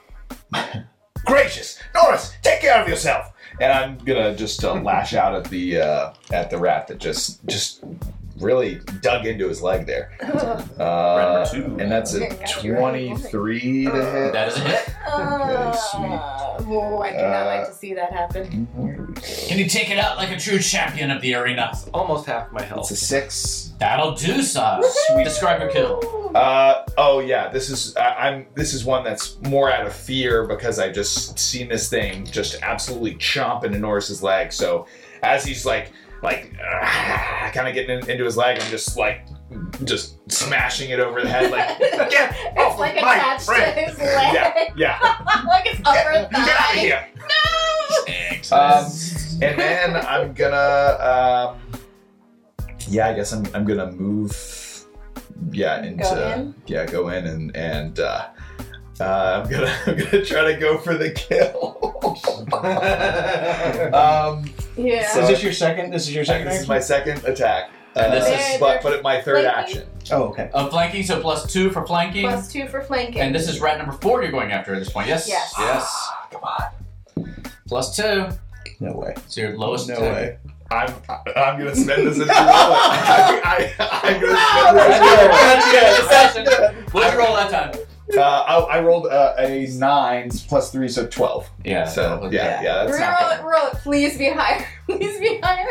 Gracious, Norris, take care of yourself. And I'm gonna just uh, lash out at the uh, at the rat that just just really dug into his leg there. Uh, Rat two. and that's a Got you right. twenty-three to hit. That is a hit. Uh, sweet. oh, I do not Uh, like to see that happen. Can you take it out like a true champion of the arena? Almost half my health. It's a six. That'll do, son. Describe your kill. Uh, oh yeah, this is I, I'm this is one that's more out of fear because I just seen this thing just absolutely chomp into Norris's leg. So as he's like like uh, kind of getting in, into his leg, I'm just like just smashing it over the head like get It's off like of my attached friend. to his leg. Yeah, yeah. Like it's upper Get, thigh. get out of here. No! Um, and then I'm gonna, um, yeah, I guess I'm, I'm gonna move, yeah, into, Go in? yeah, go in and and uh, uh, I'm gonna I'm gonna try to go for the kill. um, Yeah. So- Is this your second? This is your second This is action? my second attack. And this Uh, is- but but my third Flanking. action. Oh, okay. Uh, flanking, so plus two for flanking. Plus two for flanking. And this is rat number four you're going after at this point, yes? Yes. Yes. Come on. Plus two. No way. So your lowest No attack. way. I'm I'm gonna spend this as you roll it. I, I, I'm gonna spend this as you roll it. What'd you roll that time? Uh, I, I rolled uh, a nine plus three, so twelve. Yeah. So yeah, yeah, that's not Roll it, bad. roll it. Please be higher. Please be higher.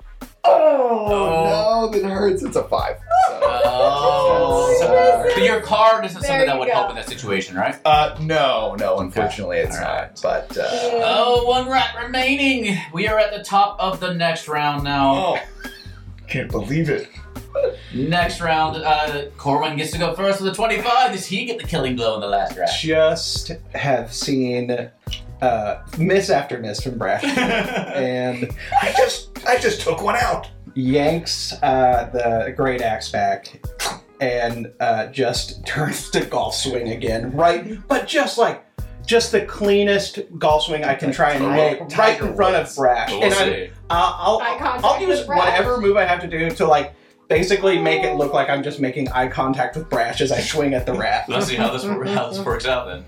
Oh, no, that hurts. It's a five. So. Oh. So- So your card isn't There something that you would go. help in that situation, right? Uh, no, no, unfortunately it's All right. not. But uh, Oh, one rat remaining. We are at the top of the next round now. oh, can't believe it. Next round, uh, Corwin gets to go first with a twenty-five. Does he get the killing blow in the last round? Just have seen uh, miss after miss from Brash, and I just I just took one out. yanks uh, the great axe back, and uh, just turns to golf swing again. Right, but just like just the cleanest golf swing I can try and make, right in front of Brash. We'll And I, see. uh, I'll Eye contact I'll use with Brash. whatever move I have to do to like. Basically, make it look like I'm just making eye contact with Brash as I swing at the rat. Let's see how this how this works out then.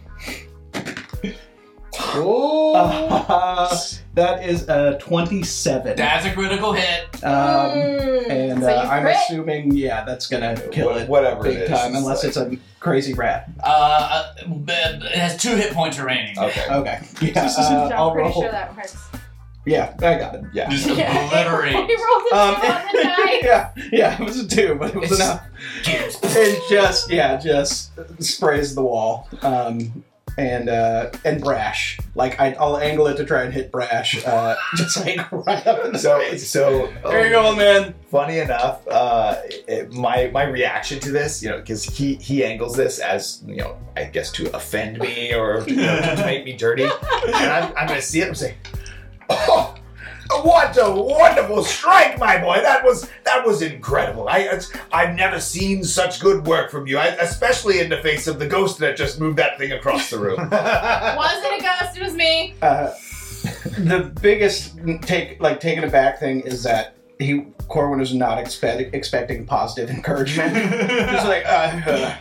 Uh, that is a twenty-seven. That's a critical hit. Um, Mm. and So uh, you I'm crit? assuming, yeah, that's gonna kill Wha- it whatever big it is, time, it's unless like- it's a crazy rat. Uh, it has two hit points remaining. Okay. Okay, yeah, So uh, I'm I'll pretty roll. sure that works. Yeah, I got it. Yeah. Just Yeah. obliterate. He rolled a two Um, on the die. yeah, yeah, it was a two, but it was It's- enough. And just, yeah, just sprays the wall. Um, and uh, and Brash, like I, I'll angle it to try and hit Brash, uh, just like right up in the So face. so There you go, man. funny enough, uh, it, my my reaction to this, you know, because he he angles this as you know, I guess to offend me or you know, to make me dirty, and I'm, I'm gonna see it and say, Oh, what a wonderful strike, my boy! That was that was incredible. I it's- I've never seen such good work from you, I, especially in the face of the ghost that just moved that thing across the room. Wasn't a ghost, it was me. Uh, the biggest take, like taken aback thing is that he Corwin was not expect, expecting positive encouragement. Just like, uh, uh,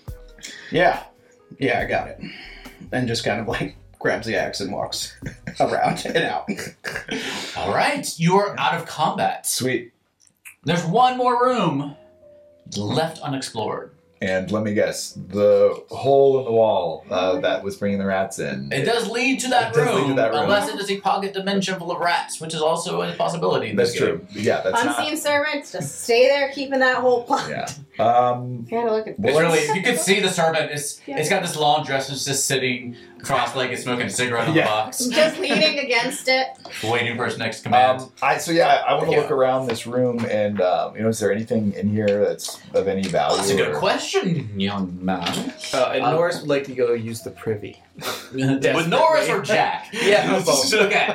yeah, yeah, I got it, and just kind of like grabs the axe and walks around and out. All right, you are out of combat. sweet. There's one more room left unexplored. And let me guess, the hole in the wall uh, that was bringing the rats in. It does lead to that, It does room, lead to that room. unless it is a pocket dimension full of rats, which is also a possibility in That's this game. true. Yeah, that's Unseen servants, just stay there keeping that whole plot. not. Yeah. Um. You gotta look at It's really, you can see the servant. It's Yeah. it's got this long dress. It's just sitting cross-legged, smoking a cigarette on Yeah. the box, just leaning against it. waiting for his next command. Um, I so yeah, I want to Yeah. look around this room and um, you know, is there anything in here that's of any value? Oh, that's a good or- question, young man. Uh, and Um, Norris would like to go use the privy. With Norris or Jack? Yeah, both. Okay.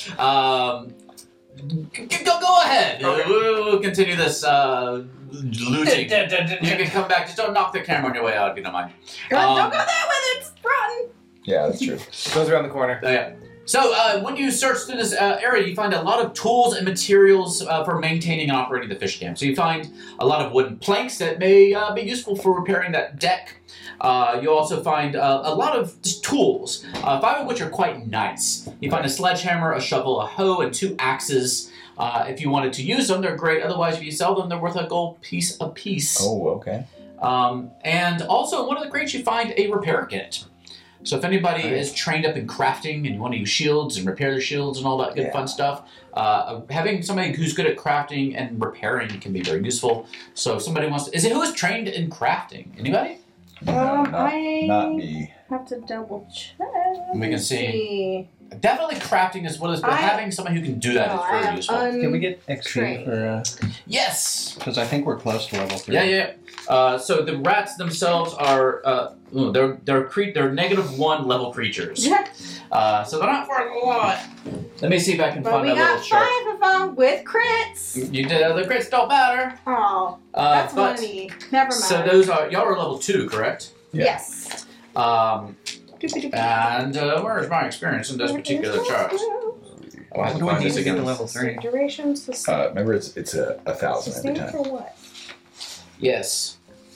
Um, g- g- go go ahead. Okay. We'll, we'll continue this uh, looting. You can come back. Just don't knock the camera on your way out, if you don't mind. God, Um, don't go there with it, it's rotten. Yeah, that's true. Goes around the corner. Oh, yeah. So uh, when you search through this uh, area, you find a lot of tools and materials uh, for maintaining and operating the fish camp. So you find a lot of wooden planks that may uh, be useful for repairing that deck. Uh, you also find uh, a lot of just tools, uh, five of which are quite nice. You find a sledgehammer, a shovel, a hoe, and two axes. Uh, if you wanted to use them, they're great. Otherwise, if you sell them, they're worth a gold piece a piece. Oh, okay. Um, and also, in one of the crates, you find a repair kit. So if anybody Right. is trained up in crafting and you want to use shields and repair their shields and all that good Yeah. fun stuff, uh, having somebody who's good at crafting and repairing can be very useful. So if somebody wants to... Is it who is trained in crafting? Anybody? No, Um, not, I- not me. Have to double check. We can Let's see. Definitely crafting is what is... But I- having someone who can do that No, is I very am useful. un- Can we get X P Trained. for? Yes! Because I think we're close to level three. Yeah, yeah. Uh, so the rats themselves are... Uh, ooh, they're, they're, cre- they're negative one level creatures. Uh, so they're not worth a lot. Let me see if I can But find we that little got chart. five of them with crits. You did the crits don't matter. Oh, Uh, that's but funny. Never mind. so those are y'all are level two, correct? Yeah. Yes. Um, and uh, where is my experience in this particular chart? I'll have What to do I find need this to get again. to level three? Duration, sustain. Uh, remember, it's it's a, a thousand every Sustain time. for what? Yes.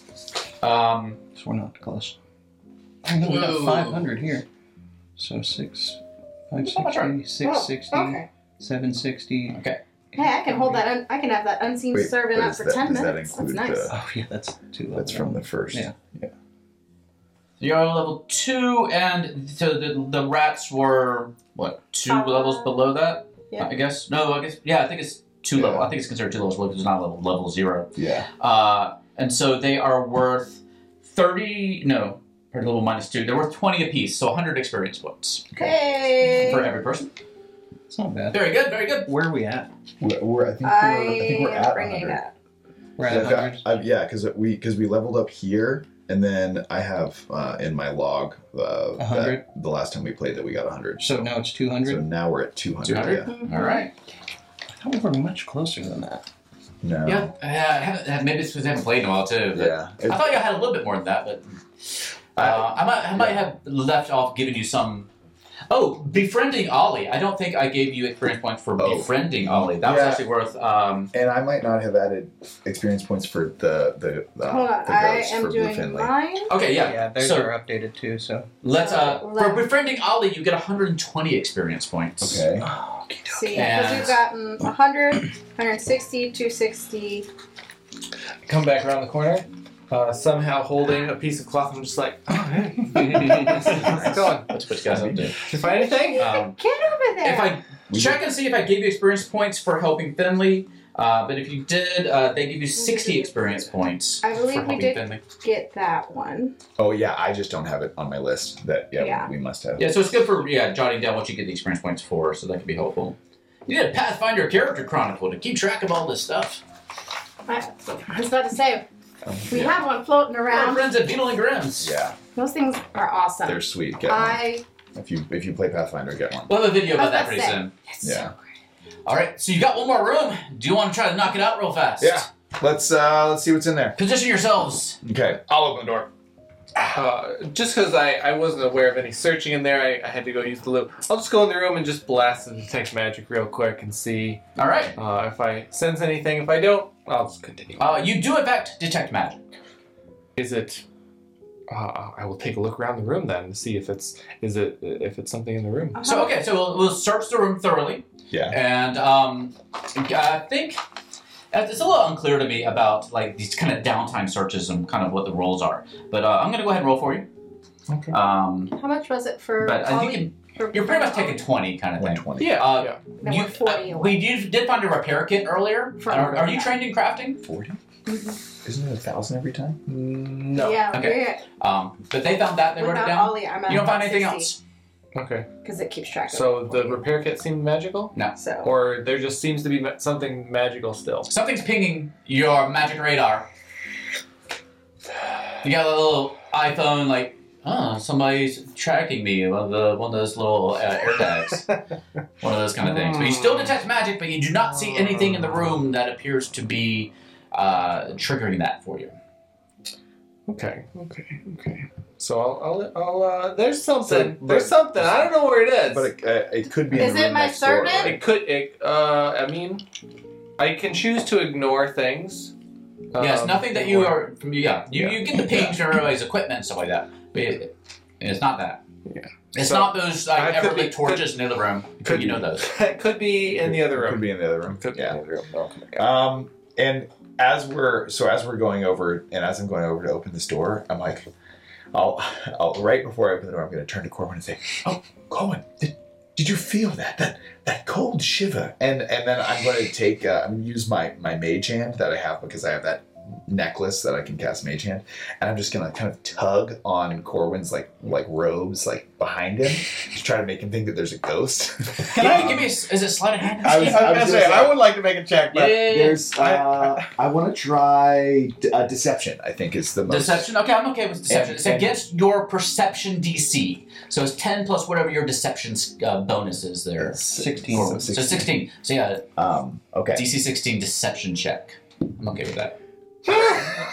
Um, So we're not close. I know we got Ooh. five hundred here. So six, five sixty, six sixty, Oh, okay. seven sixty. okay. Hey, I can hold that. Un- I can have that unseen Wait, servant but up is for that- ten does that minutes. That's include nice. the- Oh yeah, that's two levels. That's from the first. Yeah. You're on level two, and so the the rats were what two Uh, levels below that? yeah. I guess. No, I guess. Yeah, I think it's two Yeah. level. I think it's considered two levels below because it's not level level zero. Yeah. Uh, and so they are worth thirty. No, or level minus two. They're worth twenty apiece, so one hundred experience points Hey. for every person. It's not bad. Very good. Very good. Where are we at? We're, we're, I think we're, I, I think we're am at bringing one hundred. that. We're So at I've got- one hundred. I've- yeah, because we because we leveled up here, and then I have uh, in my log uh, one hundred? that the last time we played that we got one hundred. So now it's two So hundred. now we're at two hundred. two hundred. Yeah. Mhm. All right. I thought we were much closer than that. No. Yeah. I haven't, maybe it's because I haven't played in a while too. But Yeah. It- I thought you had a little bit more than that, but uh, I might I might have left off giving you some. Oh, befriending Ollie. I don't think I gave you experience points for Oh. befriending Ollie. That was Yeah. actually worth. Um, and I might not have added experience points for the the, the, Hold on. the I ghost am for Blue doing Finley. mine. okay, yeah. Yeah, theirs so are updated too. So. let's uh, So, for let- befriending Ollie, you get one hundred twenty experience points. Okay. Oh, See, because And- we've gotten one hundred, one sixty, two sixty. Come back around the corner, uh, somehow holding a piece of cloth. I'm just like, oh, hey. How's it going? Let's put you guys up there. Did you find anything? Um, Get over there. if I check and see if I gave you experience points for helping Finley, uh, but if you did, uh, they give you sixty experience points I believe for we helping did- Finley. Get that one. Oh yeah, I just don't have it on my list. That yeah, Yeah. we must have. Yeah, so it's good for yeah jotting down what you get the experience points for, so that can be helpful. You need a Pathfinder character chronicle to keep track of all this stuff. I, I was about to say, Um, we yeah. have one floating Our around. friends at Beetle and Grimm's. Yeah, Those things are awesome. they're sweet. Get one. I. If you if you play Pathfinder, get one. We'll have a video I was about that about pretty to say. soon. It's Yeah. so All right, so you got one more room. Do you want to try to knock it out real fast? Yeah. Let's uh let's see what's in there. Position yourselves. Okay, I'll open the door. Uh, just because I, I wasn't aware of any searching in there, I, I had to go use the loop. I'll just go in the room and just blast the detect magic real quick and see All right. uh, if I sense anything. If I don't, I'll just continue. Uh, you do in fact detect magic. Is it? Uh, I will take a look around the room then to see if it's is it if it's something in the room. So okay, so we'll, we'll search the room thoroughly, Yeah. and um, I think it's a little unclear to me about like these kind of downtime searches and kind of what the roles are. But uh, I'm gonna go ahead and roll for you. Okay. Um, How much was it for? but I all think we- you for- you're pretty much taking twenty kind of One thing. twenty. Yeah. Uh, yeah. Then You, we're forty uh, away. we did, did find a repair kit earlier. From- Are, are you trained in crafting? Forty. Mhm. Isn't it a thousand every time? Mm, No. Yeah. Okay. Um, but they found that. They wrote it Without down. Ollie, I'm at You don't find anything else? Okay. Because it keeps track of So it. the repair kit seemed magical, So. or there just seems to be ma- something magical still. Something's pinging your magic radar. You got a little iPhone, like, oh, somebody's tracking me. One of the one of those little uh, air tags, one of those kind of things. But you still detect magic, but you do not see anything in the room that appears to be uh, triggering that for you. Okay. Okay. Okay. So I'll. I'll. I'll uh, there's something. So, there's but- something. I don't know where it is. But it, uh, it could be. In Is the it room my next door, servant? right? It could. It, uh, I mean, I can choose to ignore things. yes, um, nothing that you or- are from. Yeah, you, Yeah. you get the pings from everybody's equipment and stuff like that, but it, it's not that. Yeah. It's So, not those like I could everly be- torches in the room. could- you know those. It could be in the other room. Could be in the other room. Could be Yeah. in the other room. Oh my God. Um, and as we're so as we're going over, and as I'm going over to open this door, I'm like, I'll, I'll right before I open the door, I'm going to turn to Corwin and say, "Oh, Corwin, did, did you feel that that that cold shiver?" And and then I'm going to take, uh, I'm going to use my my mage hand that I have because I have that necklace that I can cast mage hand, and I'm just going to kind of tug on Corwin's like like robes like behind him to try to make him think that there's a ghost. Can I give me? A, is it sleight of hand? I was- I was gonna say, I would like to make a check, yeah, yeah, yeah, yeah. There's, uh, I want to try d- uh, deception. I think is the most. Deception. Okay, I'm okay with deception. And- it's and- against your perception D C, so it's ten plus whatever your deception uh, bonus is there. Sixteen. So So sixteen. So yeah, Um, okay. D C sixteen deception check. I'm okay with that.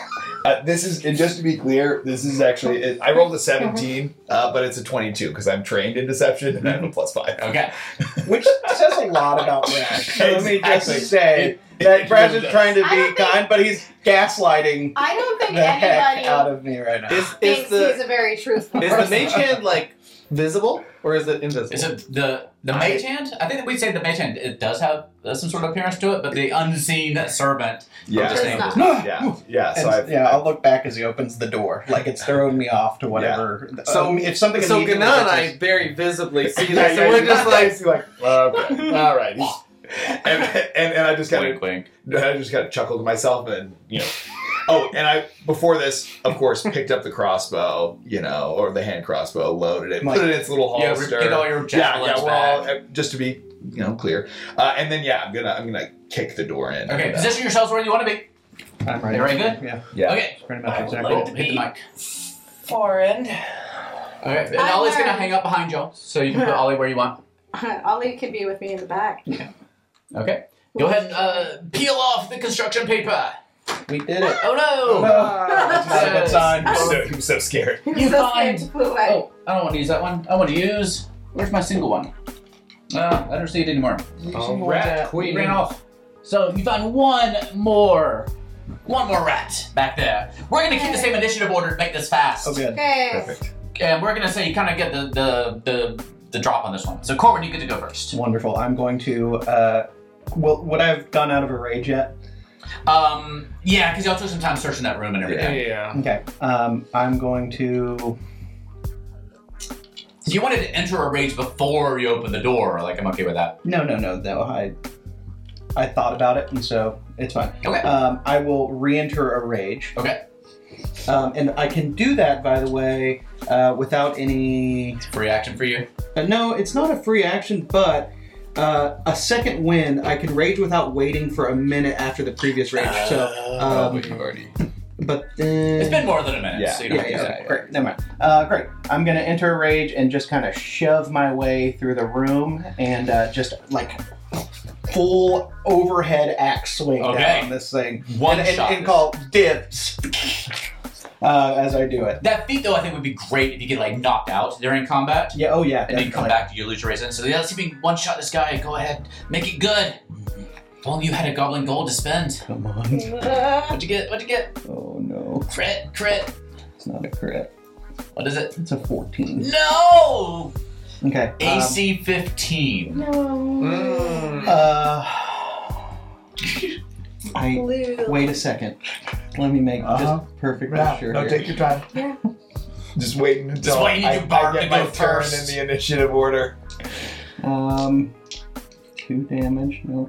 Uh, this is, and just to be clear, this is actually, it, I rolled a seventeen, uh, but it's a twenty-two because I'm trained in deception and I have a plus five. Okay. Which says a lot about Brad. So let me Exactly. just say It- it that Brad really is does. trying to I be don't think- kind, but he's gaslighting I don't think the heck anybody out of me right now. Is, thinks is the he's a very truthful is the person. mage hand like visible or is it invisible? Is it the the I- mage hand? I think that we'd say the mage hand. It does have uh, some sort of appearance to it, but the unseen servant. Yeah. Just Does name not. it. Yeah, yeah. So And, I've, yeah, I'll look back as he opens the door, like it's throwing me off to whatever. So- um, if something So immediately Gana and gets I very visibly see yeah, that. So yeah, we're you just guys like, like, well, okay, all right. And, and and I just kind Wink, of wink. I just kind of chuckled to myself and you know. Oh, and I before this, of course, picked up the crossbow, you know, or the hand crossbow, loaded it, put it in its little Yeah, holster. get all your yeah, javelins yeah, we're all back. uh, just to be you know clear. Uh, and then yeah, I'm gonna I'm gonna kick the door in. Okay, And, uh, position yourselves where you want to be. I'm ready. You ready, good? Yeah, yeah. Okay. pretty much I would exactly. like Cool. to Hit the be- mic. Far end. Okay. And I Ollie's gonna learned. hang up behind y'all, so you can put Ollie where you want. Ollie could be with me in the back. Okay. Go ahead and uh, peel off the construction paper. We did it. Oh no! No. That's not a good sign. He was so, he was so scared. He was You so find- scared to flew away. Oh, I don't want to use that one. I want to use. Where's my single one? Uh, I don't see it anymore. oh, He rat queen. ran off. So you found one more, one more rat back there. We're gonna keep the same initiative order to make this fast. Oh, good. Okay. Perfect. And we're gonna say you kind of get the, the the the drop on this one. So Corbin, you get to go first. Wonderful. I'm going to. Uh, well, would I have gone out of a rage yet? Um, yeah, because y'all took some time searching that room and everything. Yeah. Okay. Um, I'm going to. So you wanted to enter a rage before you open the door. Like I'm okay with that. No, no, no. No. I. I thought about it, and so it's fine. Okay. Um, I will re-enter a rage. Okay. Um, and I can do that, by the way, uh, without any. Free action for you. Uh, no, it's not a free action, but uh, a second win. I can rage without waiting for a minute after the previous rage. So, Oh, um, but you already. but uh, It's been more than a minute. Yeah. So you don't yeah, have to yeah, use yeah, that. great. Never mind. Uh, great. I'm gonna enter a rage and just kind of shove my way through the room and uh, just like full overhead axe swing Okay. down on this thing. One and, and, shot. and call dibs uh, as I do it. That feat, though, I think would be great if you get like knocked out during combat, Yeah. Oh yeah. and then you come definitely. back, you lose your resistance. So yeah, let's see if we can one shot this guy. Go ahead, make it good. If only you had a goblin gold to spend. Come on. What'd you get? What'd you get? Oh no. Crit, crit. It's not a crit. What is it? It's a fourteen. No. Okay. A um, C fifteen. No. Mm. Uh, I Blue. wait a second. Let me make Uh-huh. just perfect Yeah, sure. no, here. take your time. Yeah. Just waiting until Just waiting I, for Barb I to get my go turn first. in the initiative order. Um, two damage. Nope.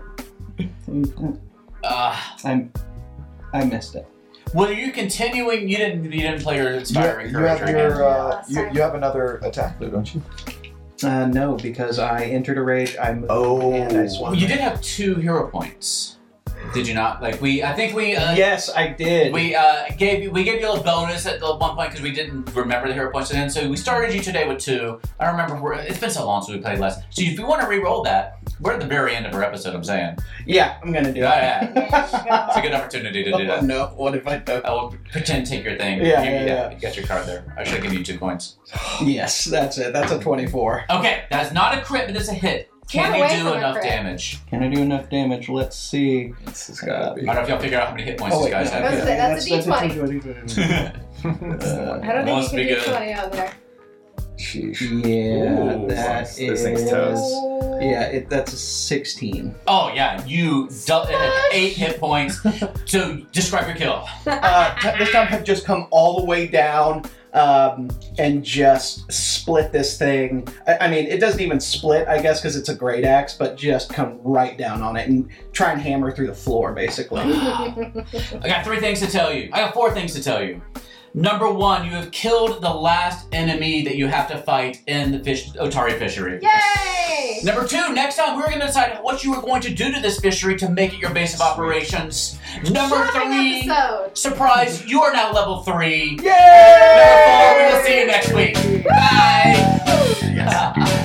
Uh, I'm. I missed it. well, you're continuing. You didn't. You didn't play your You, inspiring you courage have right your now. uh, you, you have another attack though, don't you? Uh, no, because I entered a rage. I moved Oh. and I swung. Well, you did have two hero points. Did you not? Like we, I think we. Uh, yes, I did. We uh, gave you we gave you a bonus at the one point because we didn't remember the hero points at the end. So we started you today with two. I remember we're, it's been so long since we played last. So if you want to re-roll that, we're at the very end of our episode. I'm saying Yeah, I'm gonna do it. Yeah, yeah. it's a good opportunity to do Oh, that. no, what if I don't? I will pretend to take your thing. Yeah, you, yeah, yeah. You got your card there. I should have given you two coins. Yes, that's it. That's a twenty-four. Okay, that's not a crit, but it's a hit. Can Run you away do from a enough crit. damage? Can I do enough damage? Let's see. This has gotta be. I don't know if y'all figure out how many hit points Oh, these wait, guys no, have. That's okay. it, that's a D twenty. D twenty. Uh, I don't Must think be you can good. do twenty on there. Sheesh. yeah, Ooh, that this is. thing's toast. Yeah, it, that's a sixteen. Oh yeah, you du- eight hit points. So describe your kill. Uh, t- this time have just come all the way down um, and just split this thing. I, I mean, it doesn't even split, I guess, because it's a great axe, but just come right down on it and try and hammer through the floor, basically. I got three things to tell you. I got four things to tell you. Number one, you have killed the last enemy that you have to fight in the fish Otari fishery. Yay! Number two, next time we're going to decide what you are going to do to this fishery to make it your base of operations. Number Shopping three, episode. surprise, you are now level three. Yay! Number four, we will see you next week. Bye.